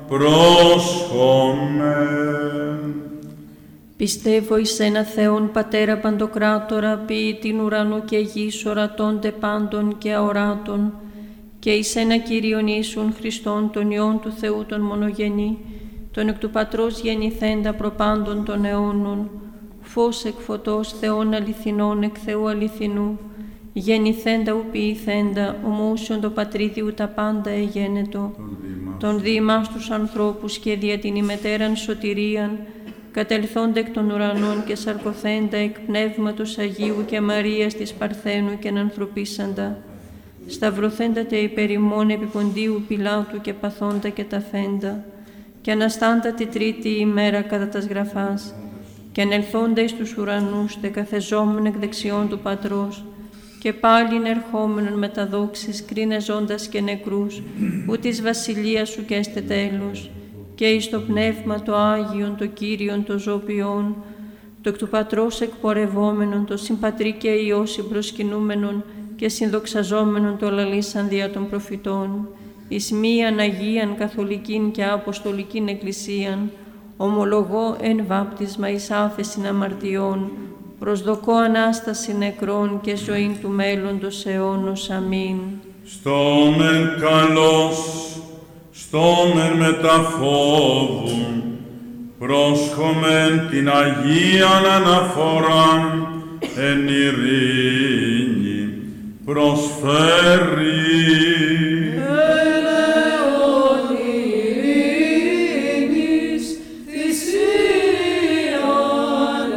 πρόσχομεν. Πιστεύω εις ένα Θεόν Πατέρα Παντοκράτορα, ποιητήν ουρανού και γης, ορατώνται πάντων και αοράτων, και εις ένα Κύριον Ιησούν Χριστόν, τον Υιόν του Θεού τον μονογενή, τον εκ του Πατρός γεννηθέντα προπάντων των αιώνων, φως εκ φωτός Θεών αληθινών εκ Θεού αληθινού, γεννηθέντα ου ποιηθέντα, ομούσιον το Πατρίδιου τα πάντα εγένετο, τον διημάς τους ανθρώπους και δια την ημετέραν σωτηρίαν, κατελθόντα εκ των ουρανών και σαρκωθέντα εκ Πνεύματος Αγίου και Μαρίας της Παρθένου και ανθρωπίσαντα, σταυρωθέντα τε υπέρ ημών επί Ποντίου Πιλάτου και παθόντα και ταφέντα, και αναστάντα τη τρίτη ημέρα κατά τας γραφάς, και ανελθόντα εις τους ουρανούς τε καθεζόμουν εκ δεξιών του Πατρός, και πάλιν ερχόμενον με τα δόξης κρίνε ζώντας και νεκρούς, ου της βασιλείας σου και έστε τέλος, και εις το Πνεύμα το Άγιον, το Κύριον, το Ζωπιόν, το εκ του Πατρός εκπορευόμενον, το συμπατρί και Υιό συμπροσκυνούμενον και συνδοξαζόμενον το λαλήσαν δια των προφητών, εις μίαν Αγίαν Καθολικήν και Αποστολικήν Εκκλησίαν, ομολογώ εν βάπτισμα εις άφεσιν αμαρτιών, προσδοκώ Ανάσταση νεκρών και ζωήν του μέλλοντος αιώνος. Αμήν. Στον εν καλός, στον εν μεταφόβου, πρόσχομεν την Αγίαν αναφοράν εν ειρήνη προσφέρει. Ελεόν ειρήνης θυσίαν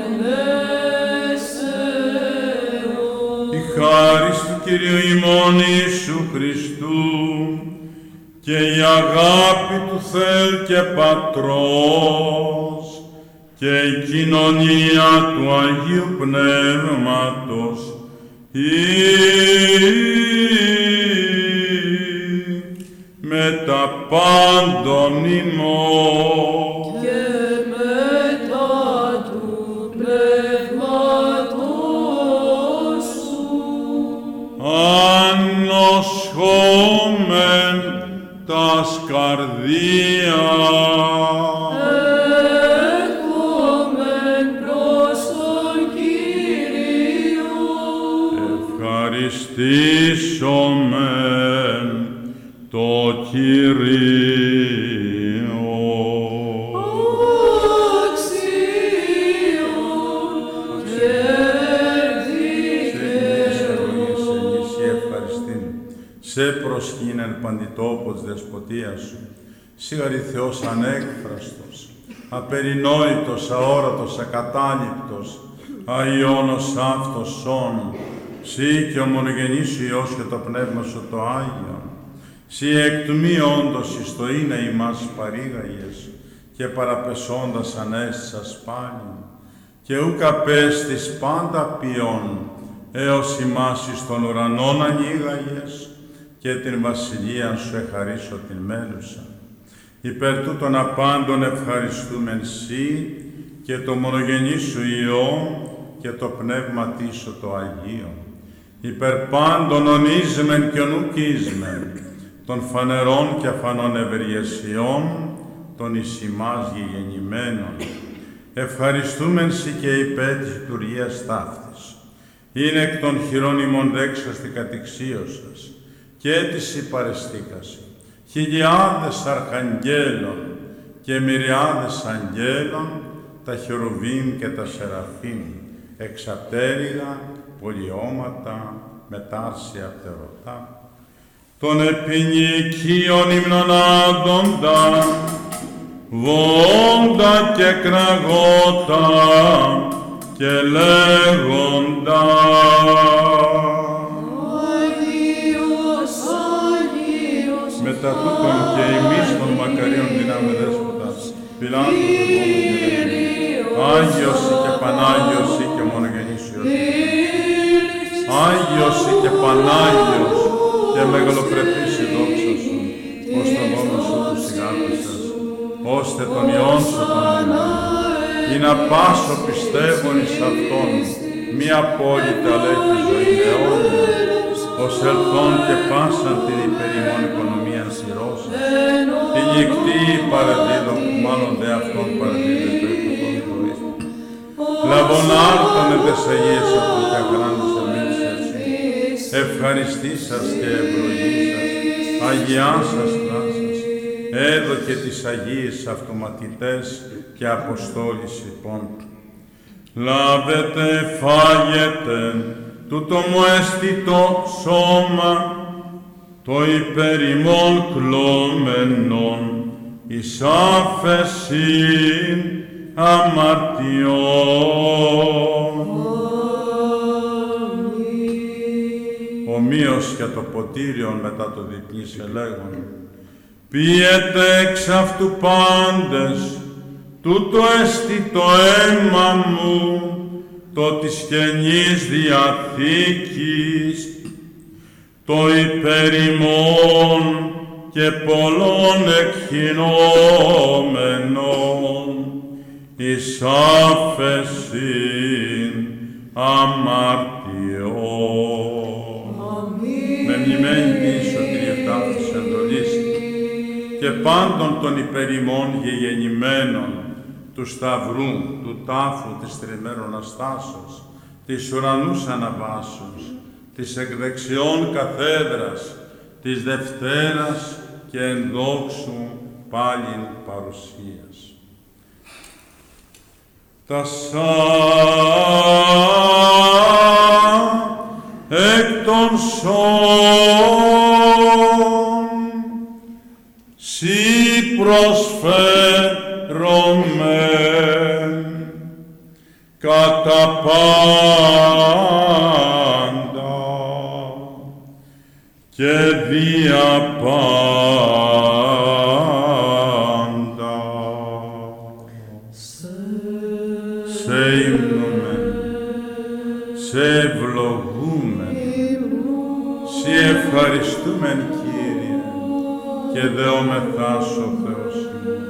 ελεύσεως. Η χάρις του Κυρίου ημών Ιησού Χριστού και η αγάπη του Θεού και Πατρός και η κοινωνία του Αγίου Πνεύματος ή με τα πάντων ημών Και μετά του πνεύματος σου ανοσχόμεν τας καρδίας έρχομεν προς τον Κύριο. ευχαριστήσομεν το Κύριο. Αξίον και δίκαιος. Σε προσκύνεν παντιτόπος δεσποτείας σου, σιγαρή Θεός ανέκφραστος, απερινόητος, αόρατος, ακατάληπτος, αϊόνος αυτός σών, σύ και ο μονογενής σου Υιός και το Πνεύμα σου το Άγιο, σύ εκ του μη όντως εις το είναι ημάς παρήγαγες και παραπεσόντας ανέστησας πάλι, και ούκ απέστης πάντα ποιόν, έως ημάς εις των ουρανών ανοίγαγες, και την βασιλεία σου εχαρίσω την μέλουσα. Υπέρ τούτων απάντων ευχαριστούμεν σύ και το μονογενή σου Υιό και το Πνεύμα σου το Αγίο. Υπέρ πάντων ονίζμεν και ονουκίζμεν των φανερών και αφανών ευεργεσιών των εις ημάς γηγεννημένων. Ευχαριστούμεν σύ και υπέρ της λειτουργίας ταύτης. Είναι εκ των χειρών ημών δέξαστη κατηξίωσας και της υπαρεστήκαση. Χιλιάδες αρχαγγέλων και μυριάδες αγγέλων, τα χερουβίμ και τα σεραφείμ, εξαπτέρυγα, πολιώματα, μετάρσια πτερωτά, των επινοικίων υμνονάδοντα, βόντα και κραγότα και λέγοντα. Μετά τούτον και εμείς των μακαρίων δυνάμει δέσποτας, Πιλάτου του επόμενου και Άγιος ή και Πανάγιος ή και μονογενής Υιός, Άγιος ή και Πανάγιος και μεγαλοπρεπής η δόξα σου, ως τον νόμο σου τους ηγάπησας, ώστε τον Υιόν σου τον νόμο, ή να πάσω πιστεύων εις Αυτόν, μη απόλυτα αλέχη ζωή αιώνια, ως ελθόν και πάσαν την υπερημών οικονομία σειρώσας, την νυχτή παραδίδω, μάλλον δε αυτόν παραδίδεται το εκπληκτόν ζωής. Λαβωνάρτων ετες Αγίες αυτού και αγράντης εμείς εσύ, ευχαριστήσας και ευλογήσας, αγιάσας κράσας, έδωκε τις Αγίες αυτοματητές και Αποστόλης υπόν. Λάβετε, φάγετε, τούτο μου έστι το σώμα, το υπέρ ημών κλωμένον, εις άφεσιν αμαρτιών. Ομοίως και το ποτήριον μετά το διπλής ελέγον, πιέτε εξ αυτού πάντες, τούτο έστι το αίμα μου, το της Καινής Διαθήκης, το υπέρ ημών και πολλών εκχυνόμενων, εις άφεσιν αμαρτιών. Αμήν. Με μνημένη τη σωτηρίου τάφης εντολής και πάντων των υπερημών γεγεννημένων του Σταυρού, του τάφου της τριμέρων αστάσεως, της ουρανούς αναβάσεως, της εκδεξιών καθέδρας, της Δευτέρας και ενδόξου πάλιν παρουσίας. Τα σαν εκ των σών σοι προσφέρομεν κατά πάντα και δια πάντα. Σε ύμνομεν, σε ευλογούμεν, σε ευχαριστούμεν, Κύριε, και δεόμεθά σου, ο Θεός ημών.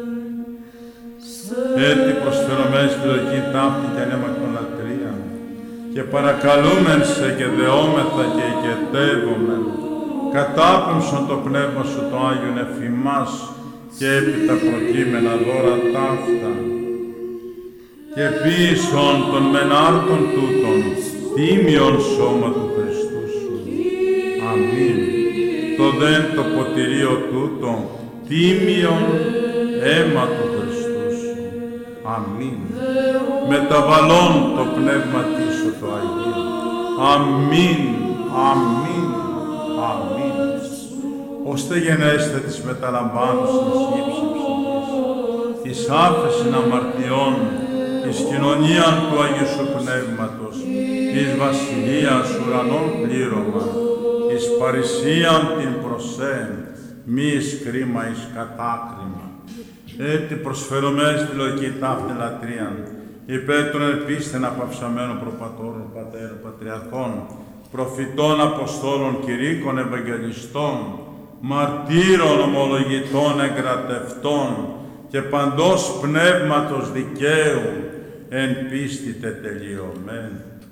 Έτσι προσφερομές φιλογή ταύτη και ανέμακτον λατρεία, και παρακαλούμεν σε και δεόμεθα και οικετεύομεν, κατάπεμψον το πνεύμα σου το Άγιον εφημάς και έπειτα προκείμενα δώρα ταύτα, και πίσω των μενάρτων τούτων τίμιον σώμα του Χριστού σου. Αμήν. Το δεν το ποτηρίο τούτο τίμιον αίμα του Χριστού σου. Αμήν. Μεταβαλών το πνεύμα τίσο το Αγίο. Αμήν. Αμήν. Αμήν. Ώστε γενέστε της μεταλαμβάνωσης ύψη ψυχής, της άφεσιν αμαρτιών, της κοινωνίαν του Αγίου Σου Πνεύματος, της βασιλείας ουρανών πλήρωμα, της παρησίαν την προσέν, μη εις κρίμα εις κατάκριμα. Έτσι προσφερομές τη λογική ταύτη λατρείαν, υπέρ των ελπίστεν απαυσαμένων προπατώρων, πατέρων, πατριαρχών, προφητών, αποστόλων, κηρύκων, ευαγγελιστών, μαρτύρων, ομολογητών, εγκρατευτών και παντός πνεύματος δικαίου, εν πίστη τετελειωμέν.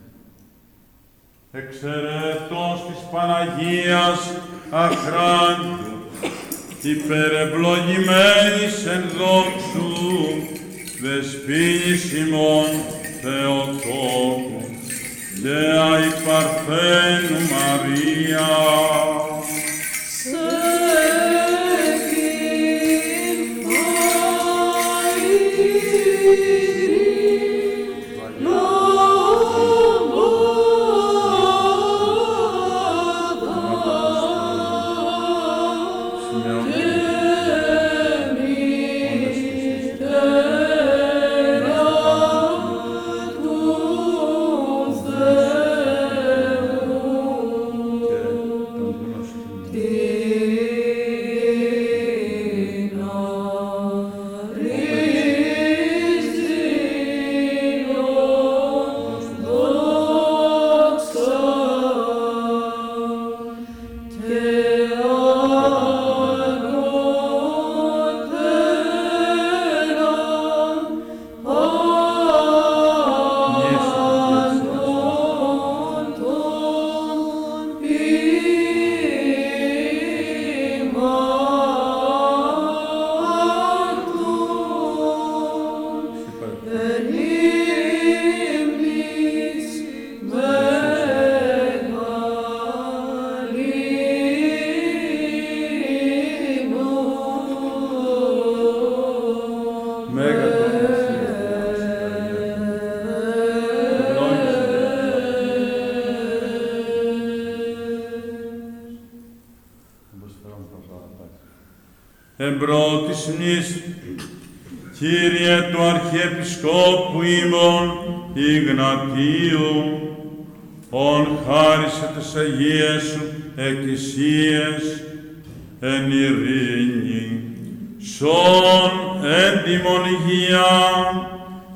Εξαιρετός της Παναγίας αχράντου, υπερευλογημένης εν δόξου, δεσποίνης ημών Θεοτόκου, και αι Παρθένου Μαρία. Εμπρότης μνης, Κύριε του Αρχιεπισκόπου ημών Ιγνατίου, ον χάρισε τις Αγίες σου εκκλησίες εν ειρήνη, σον έντιμον υγεία,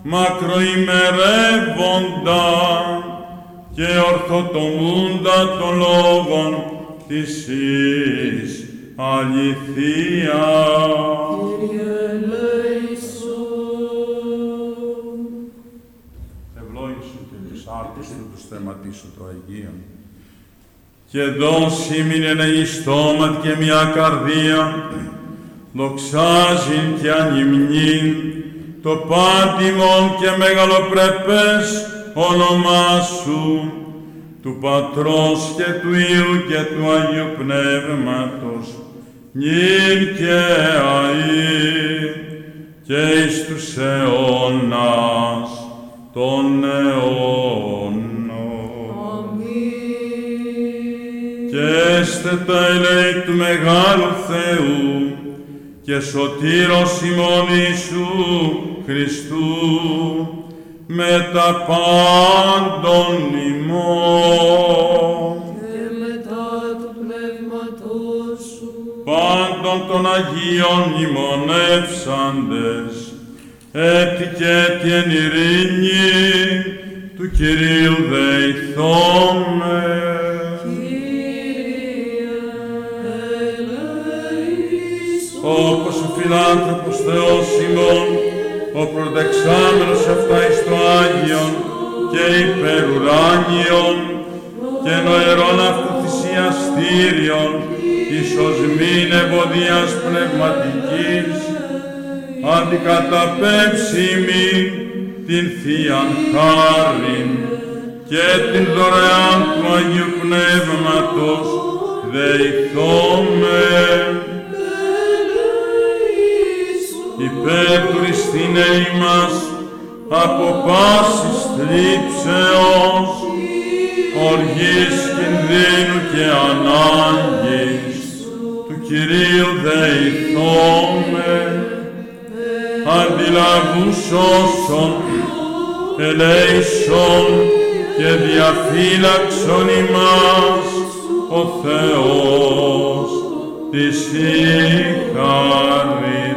μακροημερεύοντα και ορθοτομούντα των λόγων της εις αληθεία. Κύριε ελέησον. σου το Αγίον. Και δώσει μην εν στόματ και μια καρδία, δοξάζειν και ανυμνήν, το πάντιμον και μεγαλοπρεπές όνομά σου, του Πατρός και του Υιού και του Αγίου Πνεύματος, νυν και αεί, και εις τους αιώνας των αιώνων. Και έστε τα ελέη του Μεγάλου Θεού και σωτήρος ημών Ιησού Χριστού με τα πάντων ημών. Και μετά του Πνεύματος σου, πάντων των Αγίων μνημονεύσαντες, έτη και έτη εν ειρήνη του Κυρίου δεηθώμε. Όπως ο φιλάνθρωπος Θεός ημών, ο προτεξάμενος αυτά εις το Άγιον και υπερουράνιον και νοερών αυτού θυσιαστήριον εις οσμήν ευωδίας πνευματικής, αντικαταπέμψιμη την Θείαν Χάριν και την δωρεάν του Αγίου Πνεύματος δεηθώμε. Υπέρ του Χριστίνε ημάς, από πάσης θλίψεως, οργής κινδύνου και ανάγκης, του Κυρίου δεηθώμε, αντιλαβούς όσων, ελέησον και διαφύλαξον ημάς, ο Θεός της συγχαρητής.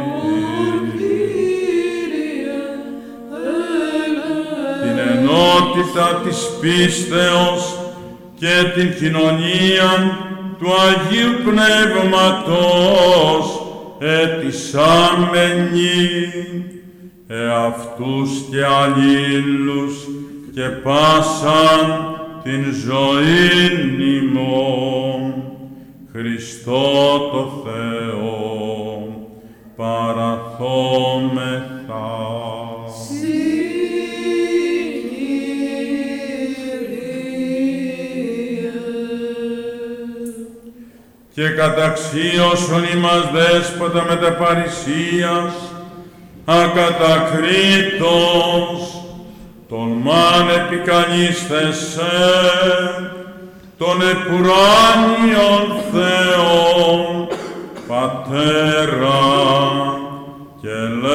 Ενότητα της πίστεως και την κοινωνία του Αγίου Πνεύματος ετισάμενοι εαυτούς και αλλήλους και πάσαν την ζωήν ημών. Χριστό το Θεό παραθόμεθα. Και καταξίωσον ημάς δέσποτα μεταπαρησίας, ακατακρίτως, τον μάν επικαλίσθεσαι, τον επουράνιον Θεόν, Πατέρα και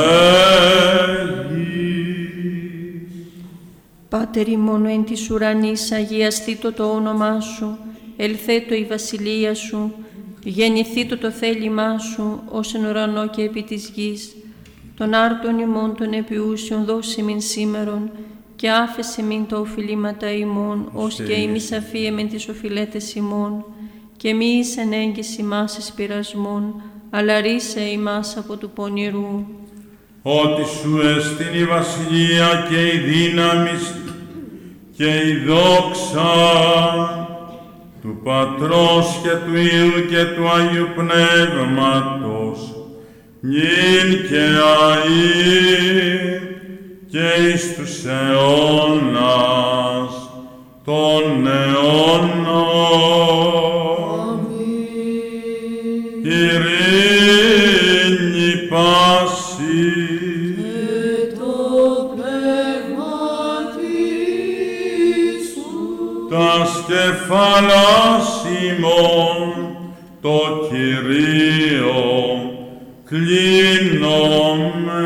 λέγεις. Πάτερ ημών εν της ουρανής, αγιαστήτω το όνομά σου, ελθέτω η βασιλεία σου, γεννηθήτω το θέλημά σου, ως εν ουρανό και επί της γης. Τον άρτον ημών των επιούσιων δώσει μην σήμερον, και άφεσε μην τα οφειλήματα ημών, ως και ημείς αφίεμεν τις οφειλέτες ημών, και μη εις ενέγγις ημάς εις πειρασμόν, αλλά ρίσε ημάς από του πονηρού. Ότι σου εστίν η βασιλεία και η δύναμη και η δόξα του Πατρός και του Υιού και του Αγίου Πνεύματος, νυν και αεί και εις τους αιώνας των αιώνων. Ειρήνη πάση και το πνεύματι σου, τας κεφάλας ημών το Κυρίο κλείνομαι.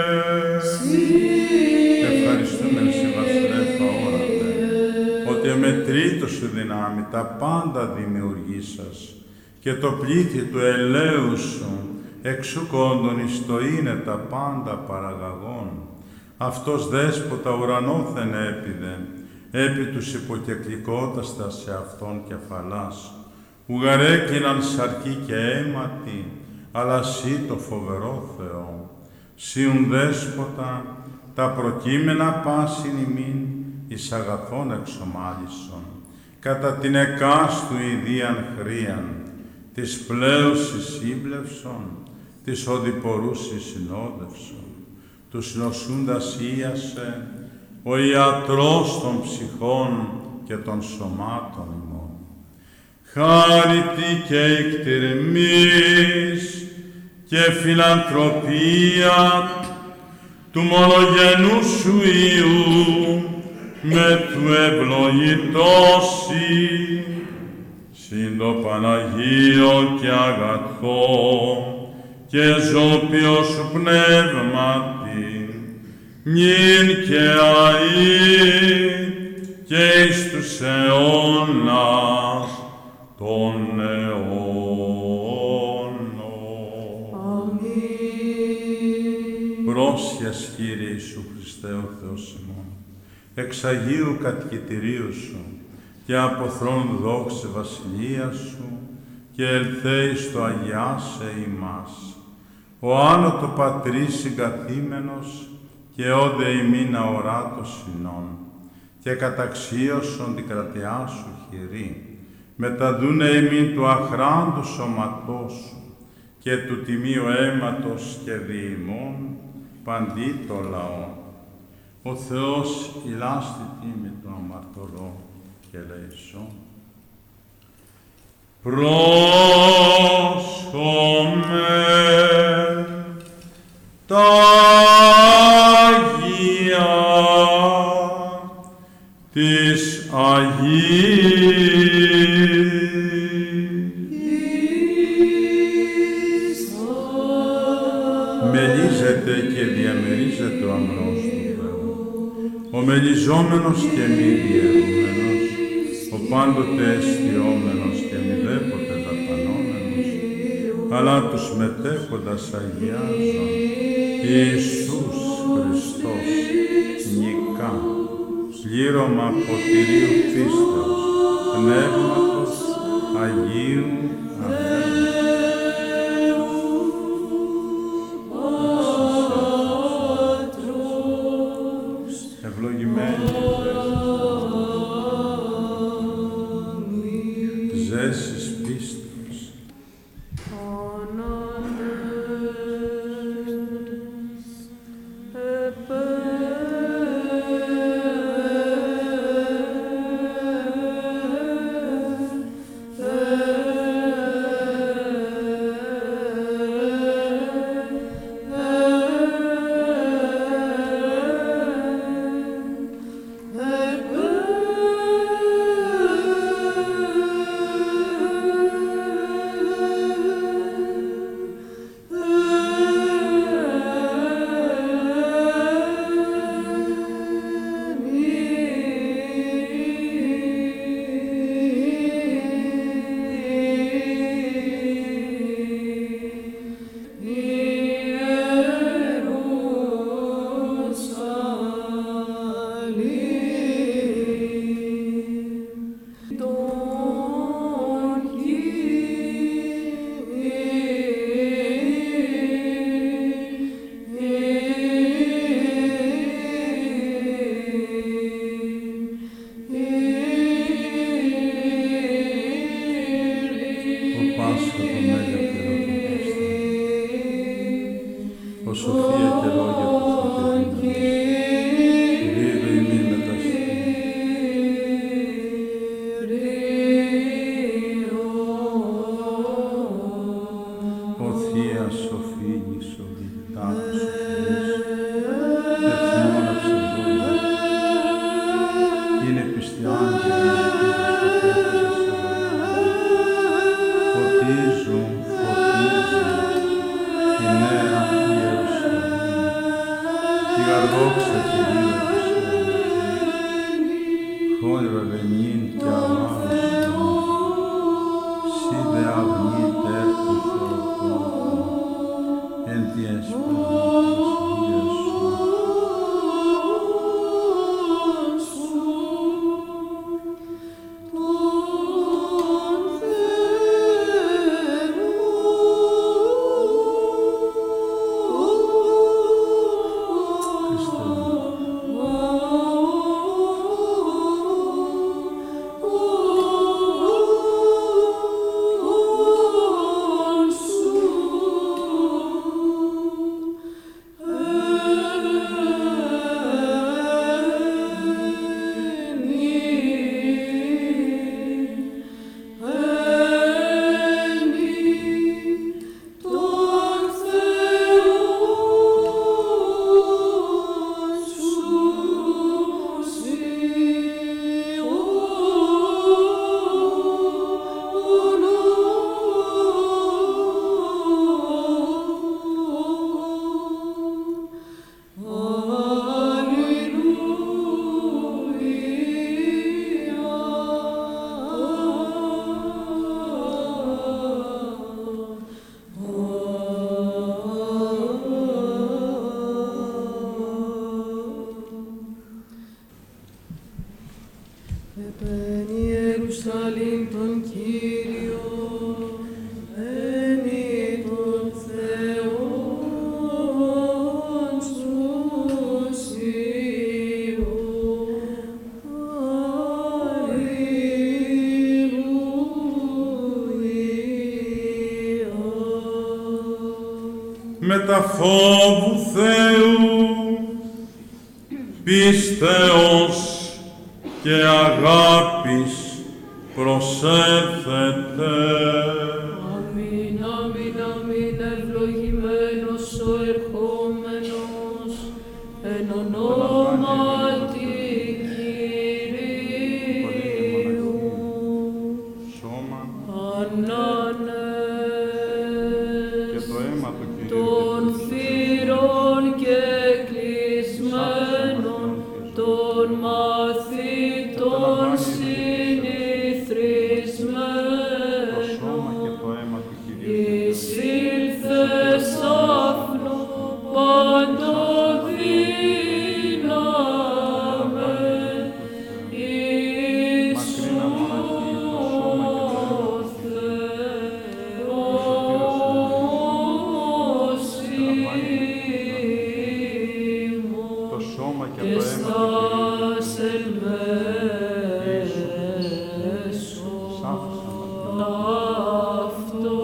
Ευχαριστούμε σε βασιλεύ αόρατε, ότι εμετρήτω σου δυνάμει τα πάντα δημιουργήσας και το πλήθη του ελαίου σου εξουκόντων εις το είναι τα πάντα παραγαγών. Αυτός δέσποτα ουρανόθεν έπιδε, επί τους υποκεκλικόταστα σε αυτόν κεφαλάς. Ουγαρέκλειναν σαρκή και αίματι, αλλά σύ το φοβερό Θεό. Σιουν δέσποτα, τα προκείμενα πάσιν ημίν, εις αγαθόν εξομάλησον, κατά την εκάστου ιδίαν χρίαν, της πλέουσης σύμπλευσον, της οδηπορούσης συνόδευσον, τους νοσούντας ίασε, ο ιατρός των ψυχών και των σωμάτων ημών. Χάριτη και εκτιρμής και φιλανθρωπία του μονογενού σου Υιού με του ευλογητώσει συν το Παναγίο και αγαθό και ζώπιο σου πνεύματι νυν και αεί και εις τους αιώνας των αιώνων. Αμήν. Πρόσχες, Κύριε Ιησού Χριστέ ο Θεός ημών, εξ Αγίου κατοικητηρίου σου και από θρόνου δόξε βασιλεία σου και ελθέει στο αγιάσε ημάς. Ο άνω το Πατρί συγκαθήμενος και όντε ημίν αοράτος συνών και καταξίωσον την κρατειά σου χειρή, μεταδούνε ημίν του αχράντου σωματός σου και του τιμίου αίματος και διημών παντί το λαό. Ο Θεός ηλάστη τίμη των αμαρτωλών και ελεησόν. Πρόσχομαι τα Αγία της Αγίας. Μελίζεται και διαμερίζεται ο αμνός του Θεού, ο μελιζόμενος και μη διαιρούμενος, ο πάντοτε αισθιόμενος και μη δέποτε δαπανόμενος, αλλά τους μετέχοντας αγιάζων, Ιησούς Χριστός, νικά, πλήρωμα ποτηρίου πίστεως, πνεύματος Αγίου. Αμήν. Ευλογημένη ζέσης πίστεως. με τα φόβου Θεού, πίστεως και αγάπης προσεύθετε. Αμήν, αμήν, αμήν, ευλογημένος ο ερχόμενος, εν ονόματι Κυρίου. Σώμα Ανάνε και το αίμα του Κυρίου των θύρων και κλεισμένων των μαθητών συνηθρισμένων. Εισήλθες άφνο παντοδύναμε, Ιησού Θεός ημών, και στάς εν μέσω αυτό.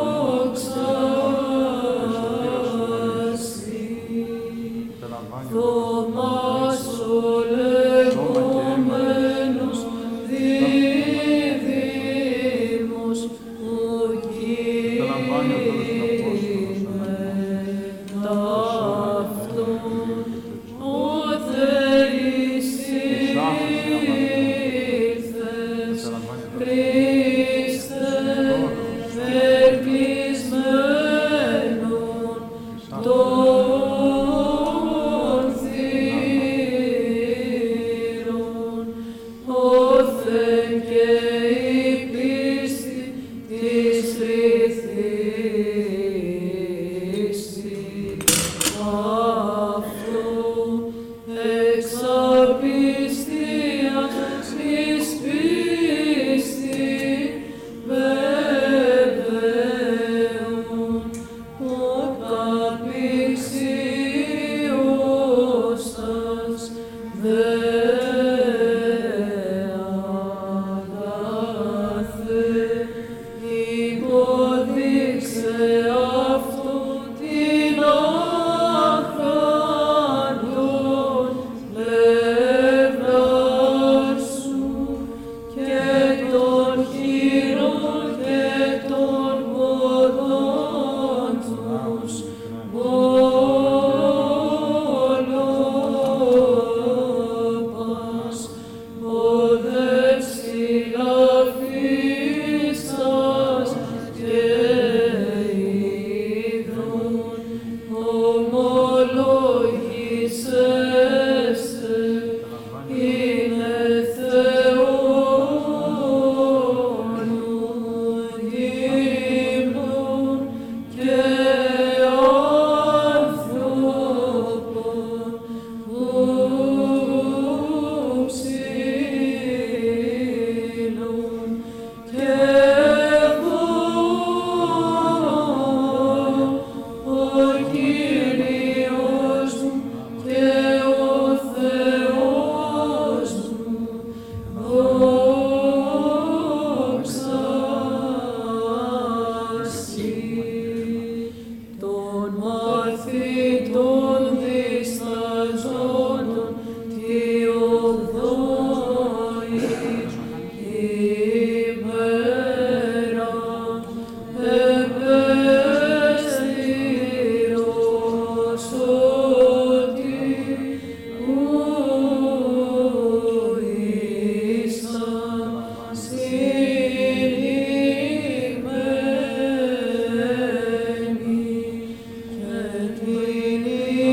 Δόξα Amen.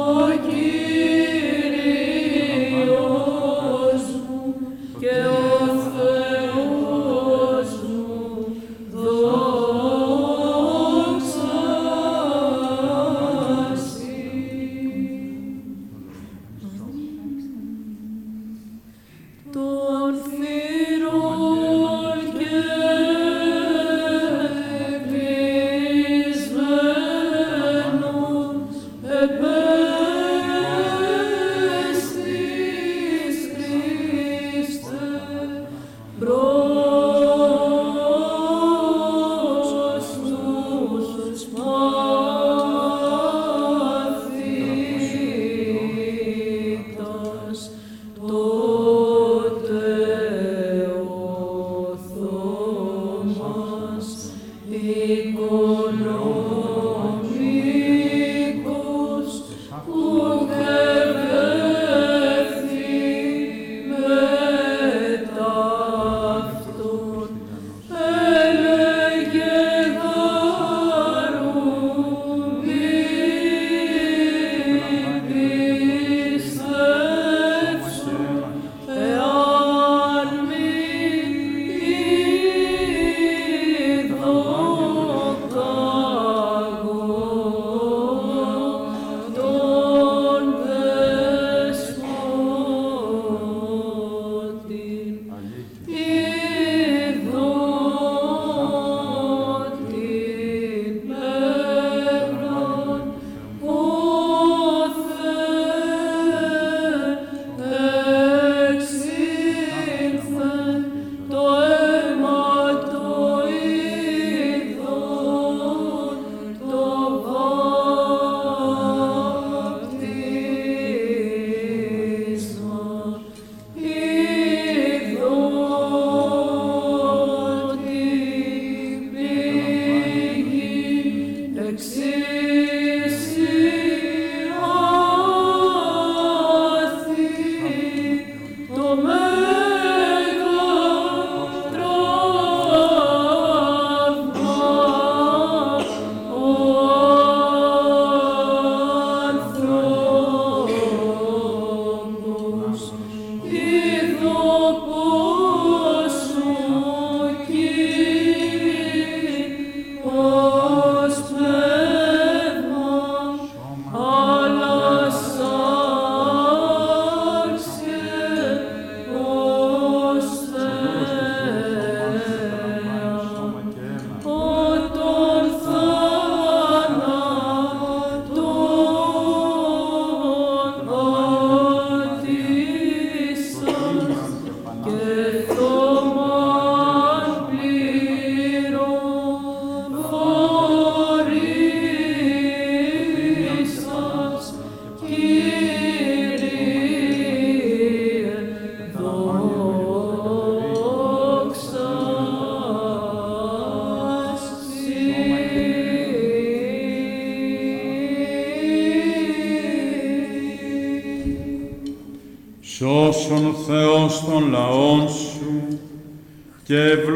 Σώσον Θεός των λαών σου και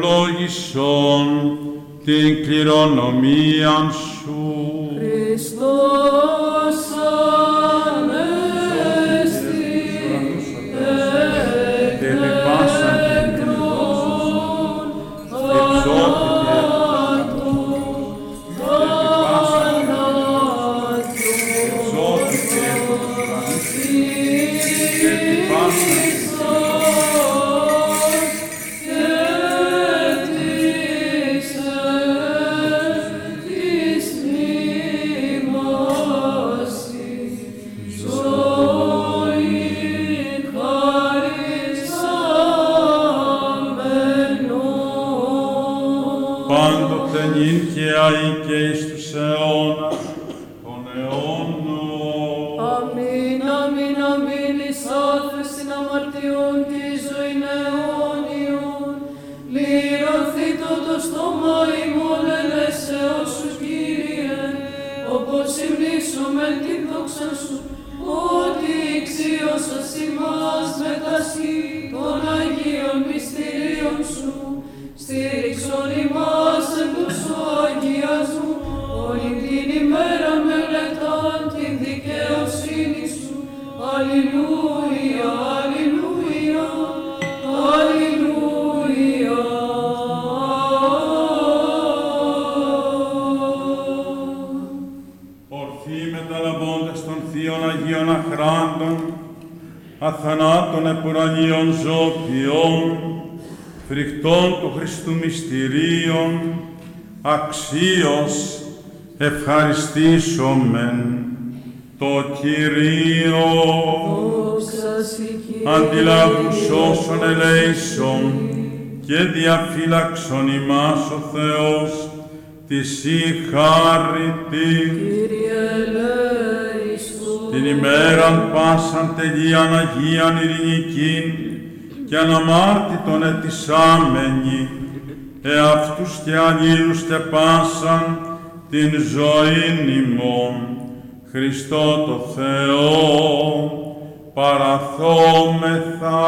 ευλόγησον την κληρονομίαν σου. Χριστός Ανέστη εκ νεκρών θανάτου πάντοτε νυν και αεί και εις τους αιώνας των αιώνων. Αμήν, αμήν, αμήν, εις άφεσιν αμαρτιών και εις ζωήν αιώνιον. Λυρωθήτω το στόμα ημών ελεσεώς σου, Κύριε, όπως υμνήσομεν την δόξα σου, ότι ηξίωσας ημάς μετασχή των Αγίων μυστηρίων σου. Στήριξον ημάς εν τόσο αγιασμού, όλη την ημέρα μελετάν την δικαιοσύνη Αλληλούια, αλληλούια, αλληλούια. Ορθοί μεταλαβώντες των θείων Αγίων Αχράντων, αθανάτων επουρανίων ζωοποιών, φρικτών του Χριστού μυστηρίων, αξίως ευχαριστήσομεν το Κυρίο. Αντιλάβους όσων ελέησον και διαφύλαξον ημάς ο Θεός της η χάρητη. Την ημέραν πάσαν τελείαν Αγίαν ειρηνικήν και αναμάρτητον ετισάμενοι, εαυτούς και αλλήλους και πάσαν την ζωήν ημών. Χριστό το Θεό παραθόμεθα.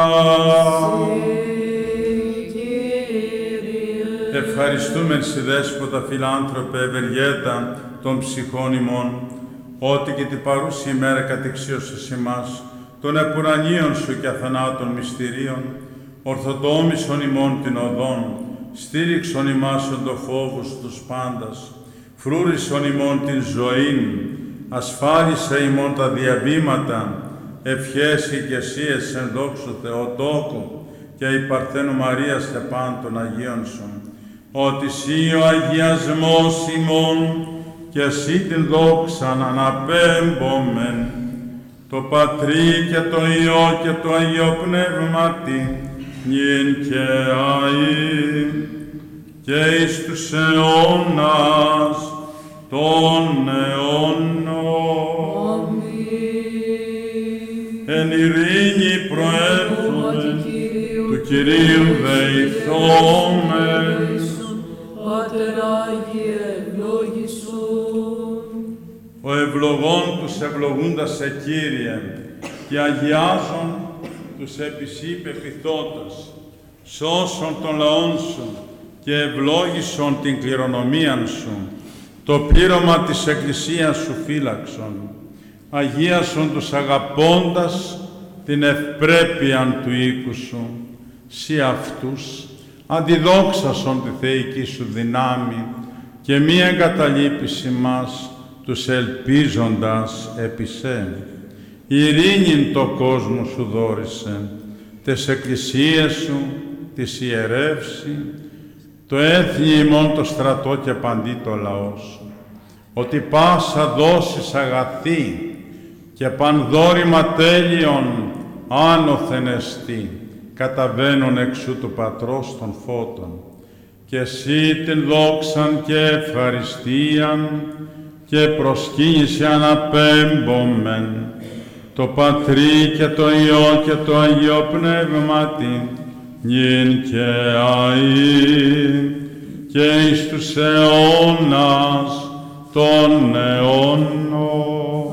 Ευχαριστούμε σε δέσποτα φιλάνθρωπε ευεργέτα των ψυχών ημών, ότι και την παρούση ημέρα κατεξίωσες ημάς των επουρανίων σου και αθανάτων μυστηρίων, ορθοτόμησον ημών την οδόν, στήριξον ημάσον το φόβους τους πάντας, φρούρισον ημών την ζωήν, ασφάλισε ημών τα διαβήματα, ευχές οικεσίες εν δόξου Θεοτόκου και η Παρθένου Μαρίας και πάντων Αγίων σου, ότι σύ ο αγιασμός ημών και εσύ την δόξαν αναπέμπομεν, το Πατρί και το Υιό και το Αγίο Πνεύματι, νυν και αΐ και εις τους αιώνας των αιώνων. Εν ειρήνη προέρχομαι, του Κυρίου δεηθώμεν. Πάτερ Άγιε, ευλόγησον. Ο ευλογών τους ευλογούντας σε Κύριε, και αγιάζων τους επισύ πεποιθώτας, σώσον των λαών σου και ευλόγησον την κληρονομίαν σου, το πλήρωμα της Εκκλησίας σου φύλαξον, αγίασον τους αγαπώντας την ευπρέπειαν του οίκου σου, σύ αυτούς αντιδόξασον τη θεϊκή σου δυνάμει και μη εγκαταλείπεις μας τους ελπίζοντας επί σε. Ειρήνην το κόσμο σου δόρισε, τες εκκλησίες σου, της ιερεύση, το έθνη ημών το στρατό και παντί το λαό σου, ότι πάσα δώσεις αγαθή και πανδόρημα τέλειον άνωθεν εστί, καταβαίνουν εξού του Πατρός των φώτων, και εσύ την δόξαν και ευχαριστίαν και προσκύνηση αναπέμπομεν, το Πατρί και το Υιό και το Αγίο Πνεύματι, νυν και αΐ και εις τους αιώνας των αιώνων.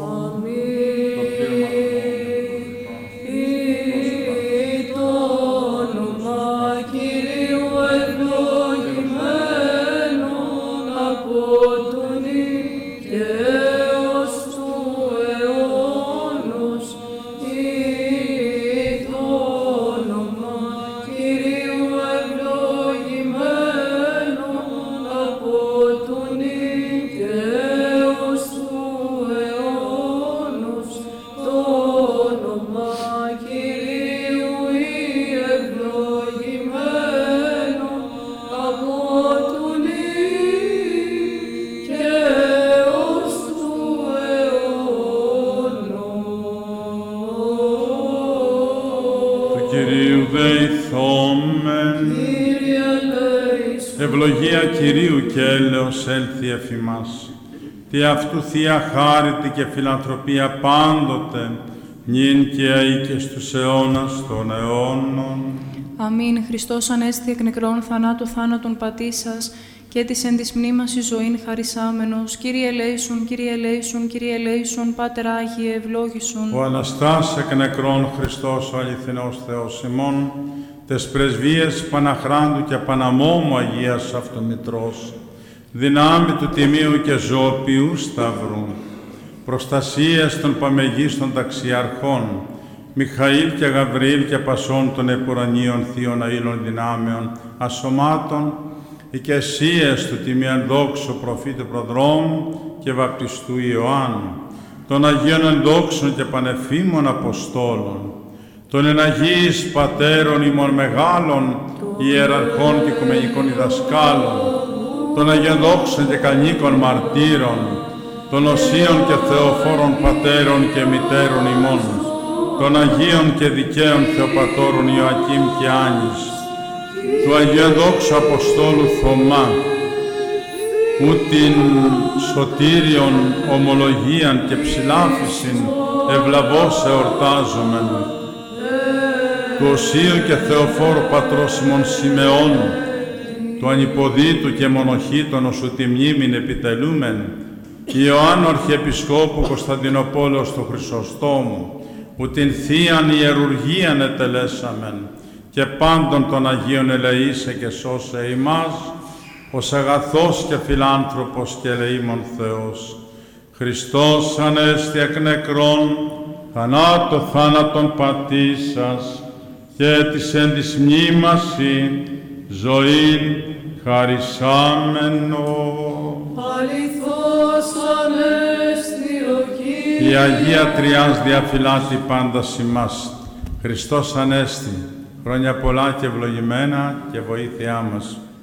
Ευλογία Κυρίου και έλεος έλθει εφ' ημάς. Τι αυτού Θεία χάρητη και φιλανθρωπία πάντοτε, νυν και αεί και στους αιώνας των αιώνων. Αμήν. Χριστός ανέστη εκ νεκρών θανάτου θάνατον πατήσας και της εν της μνήμας εις ζωήν χαρισάμενος. Κύριε ελέησον, Κύριε ελέησον, Κύριε ελέησον, Πάτερ Άγιε ευλόγησον. Ο Αναστάς εκ νεκρών Χριστός ο αληθινός Θεός ημών, τες πρεσβείες Παναχράντου και Παναμόμου Αγίας Αυτομητρός, δυνάμει του Τιμίου και Ζωοποιού Σταυρού, προστασίες των παμεγίστων ταξιαρχών, Μιχαήλ και Γαβριήλ και Πασών των επουρανίων θείων αήλων δυνάμεων, ασωμάτων, οικεσίες του τιμιαν δόξου προφήτου προδρόμου και βαπτιστού Ιωάννου, των Αγίων ενδόξων και πανεφήμων Αποστόλων, των εναγίης πατέρων ημών μεγάλων, ιεραρχών και οικουμενικών διδασκάλων, των Αγίων δόξων και καλνίκων μαρτύρων, των οσίων και θεοφόρων πατέρων και μητέρων ημών, των Αγίων και δικαίων Θεοπατώρων Ιωακήμ και Άνης, του Αγίου δόξου Αποστόλου Θωμά, που την σωτήριον ομολογίαν και ψηλάφισιν ευλαβώς εορτάζομεν, του Οσίου και Θεοφόρου Πατρός ημών Σιμεώνου, του ανυποδίτου και μονοχήτων οσου τη μνήμην επιτελούμεν, Ιωάννου Αρχιεπισκόπου Κωνσταντινοπόλεως του Χρυσοστόμου, που την Θείαν Ιερουργίαν ετελέσαμεν, και πάντων των Αγίων ελεήσε και σώσε ημάς, ως αγαθός και φιλάνθρωπος και ελεήμων Θεός. Χριστός ανέστη εκ νεκρών, θανάτω θάνατον πατήσας, και της εν της μνήμαση ζωήν χαρισάμενο. Αληθώς ανέστη ο Κύριος. Η Αγία Τριάς διαφυλάτει πάντα ημάς. Χριστός ανέστη. Χρόνια πολλά και ευλογημένα και βοήθειά μας.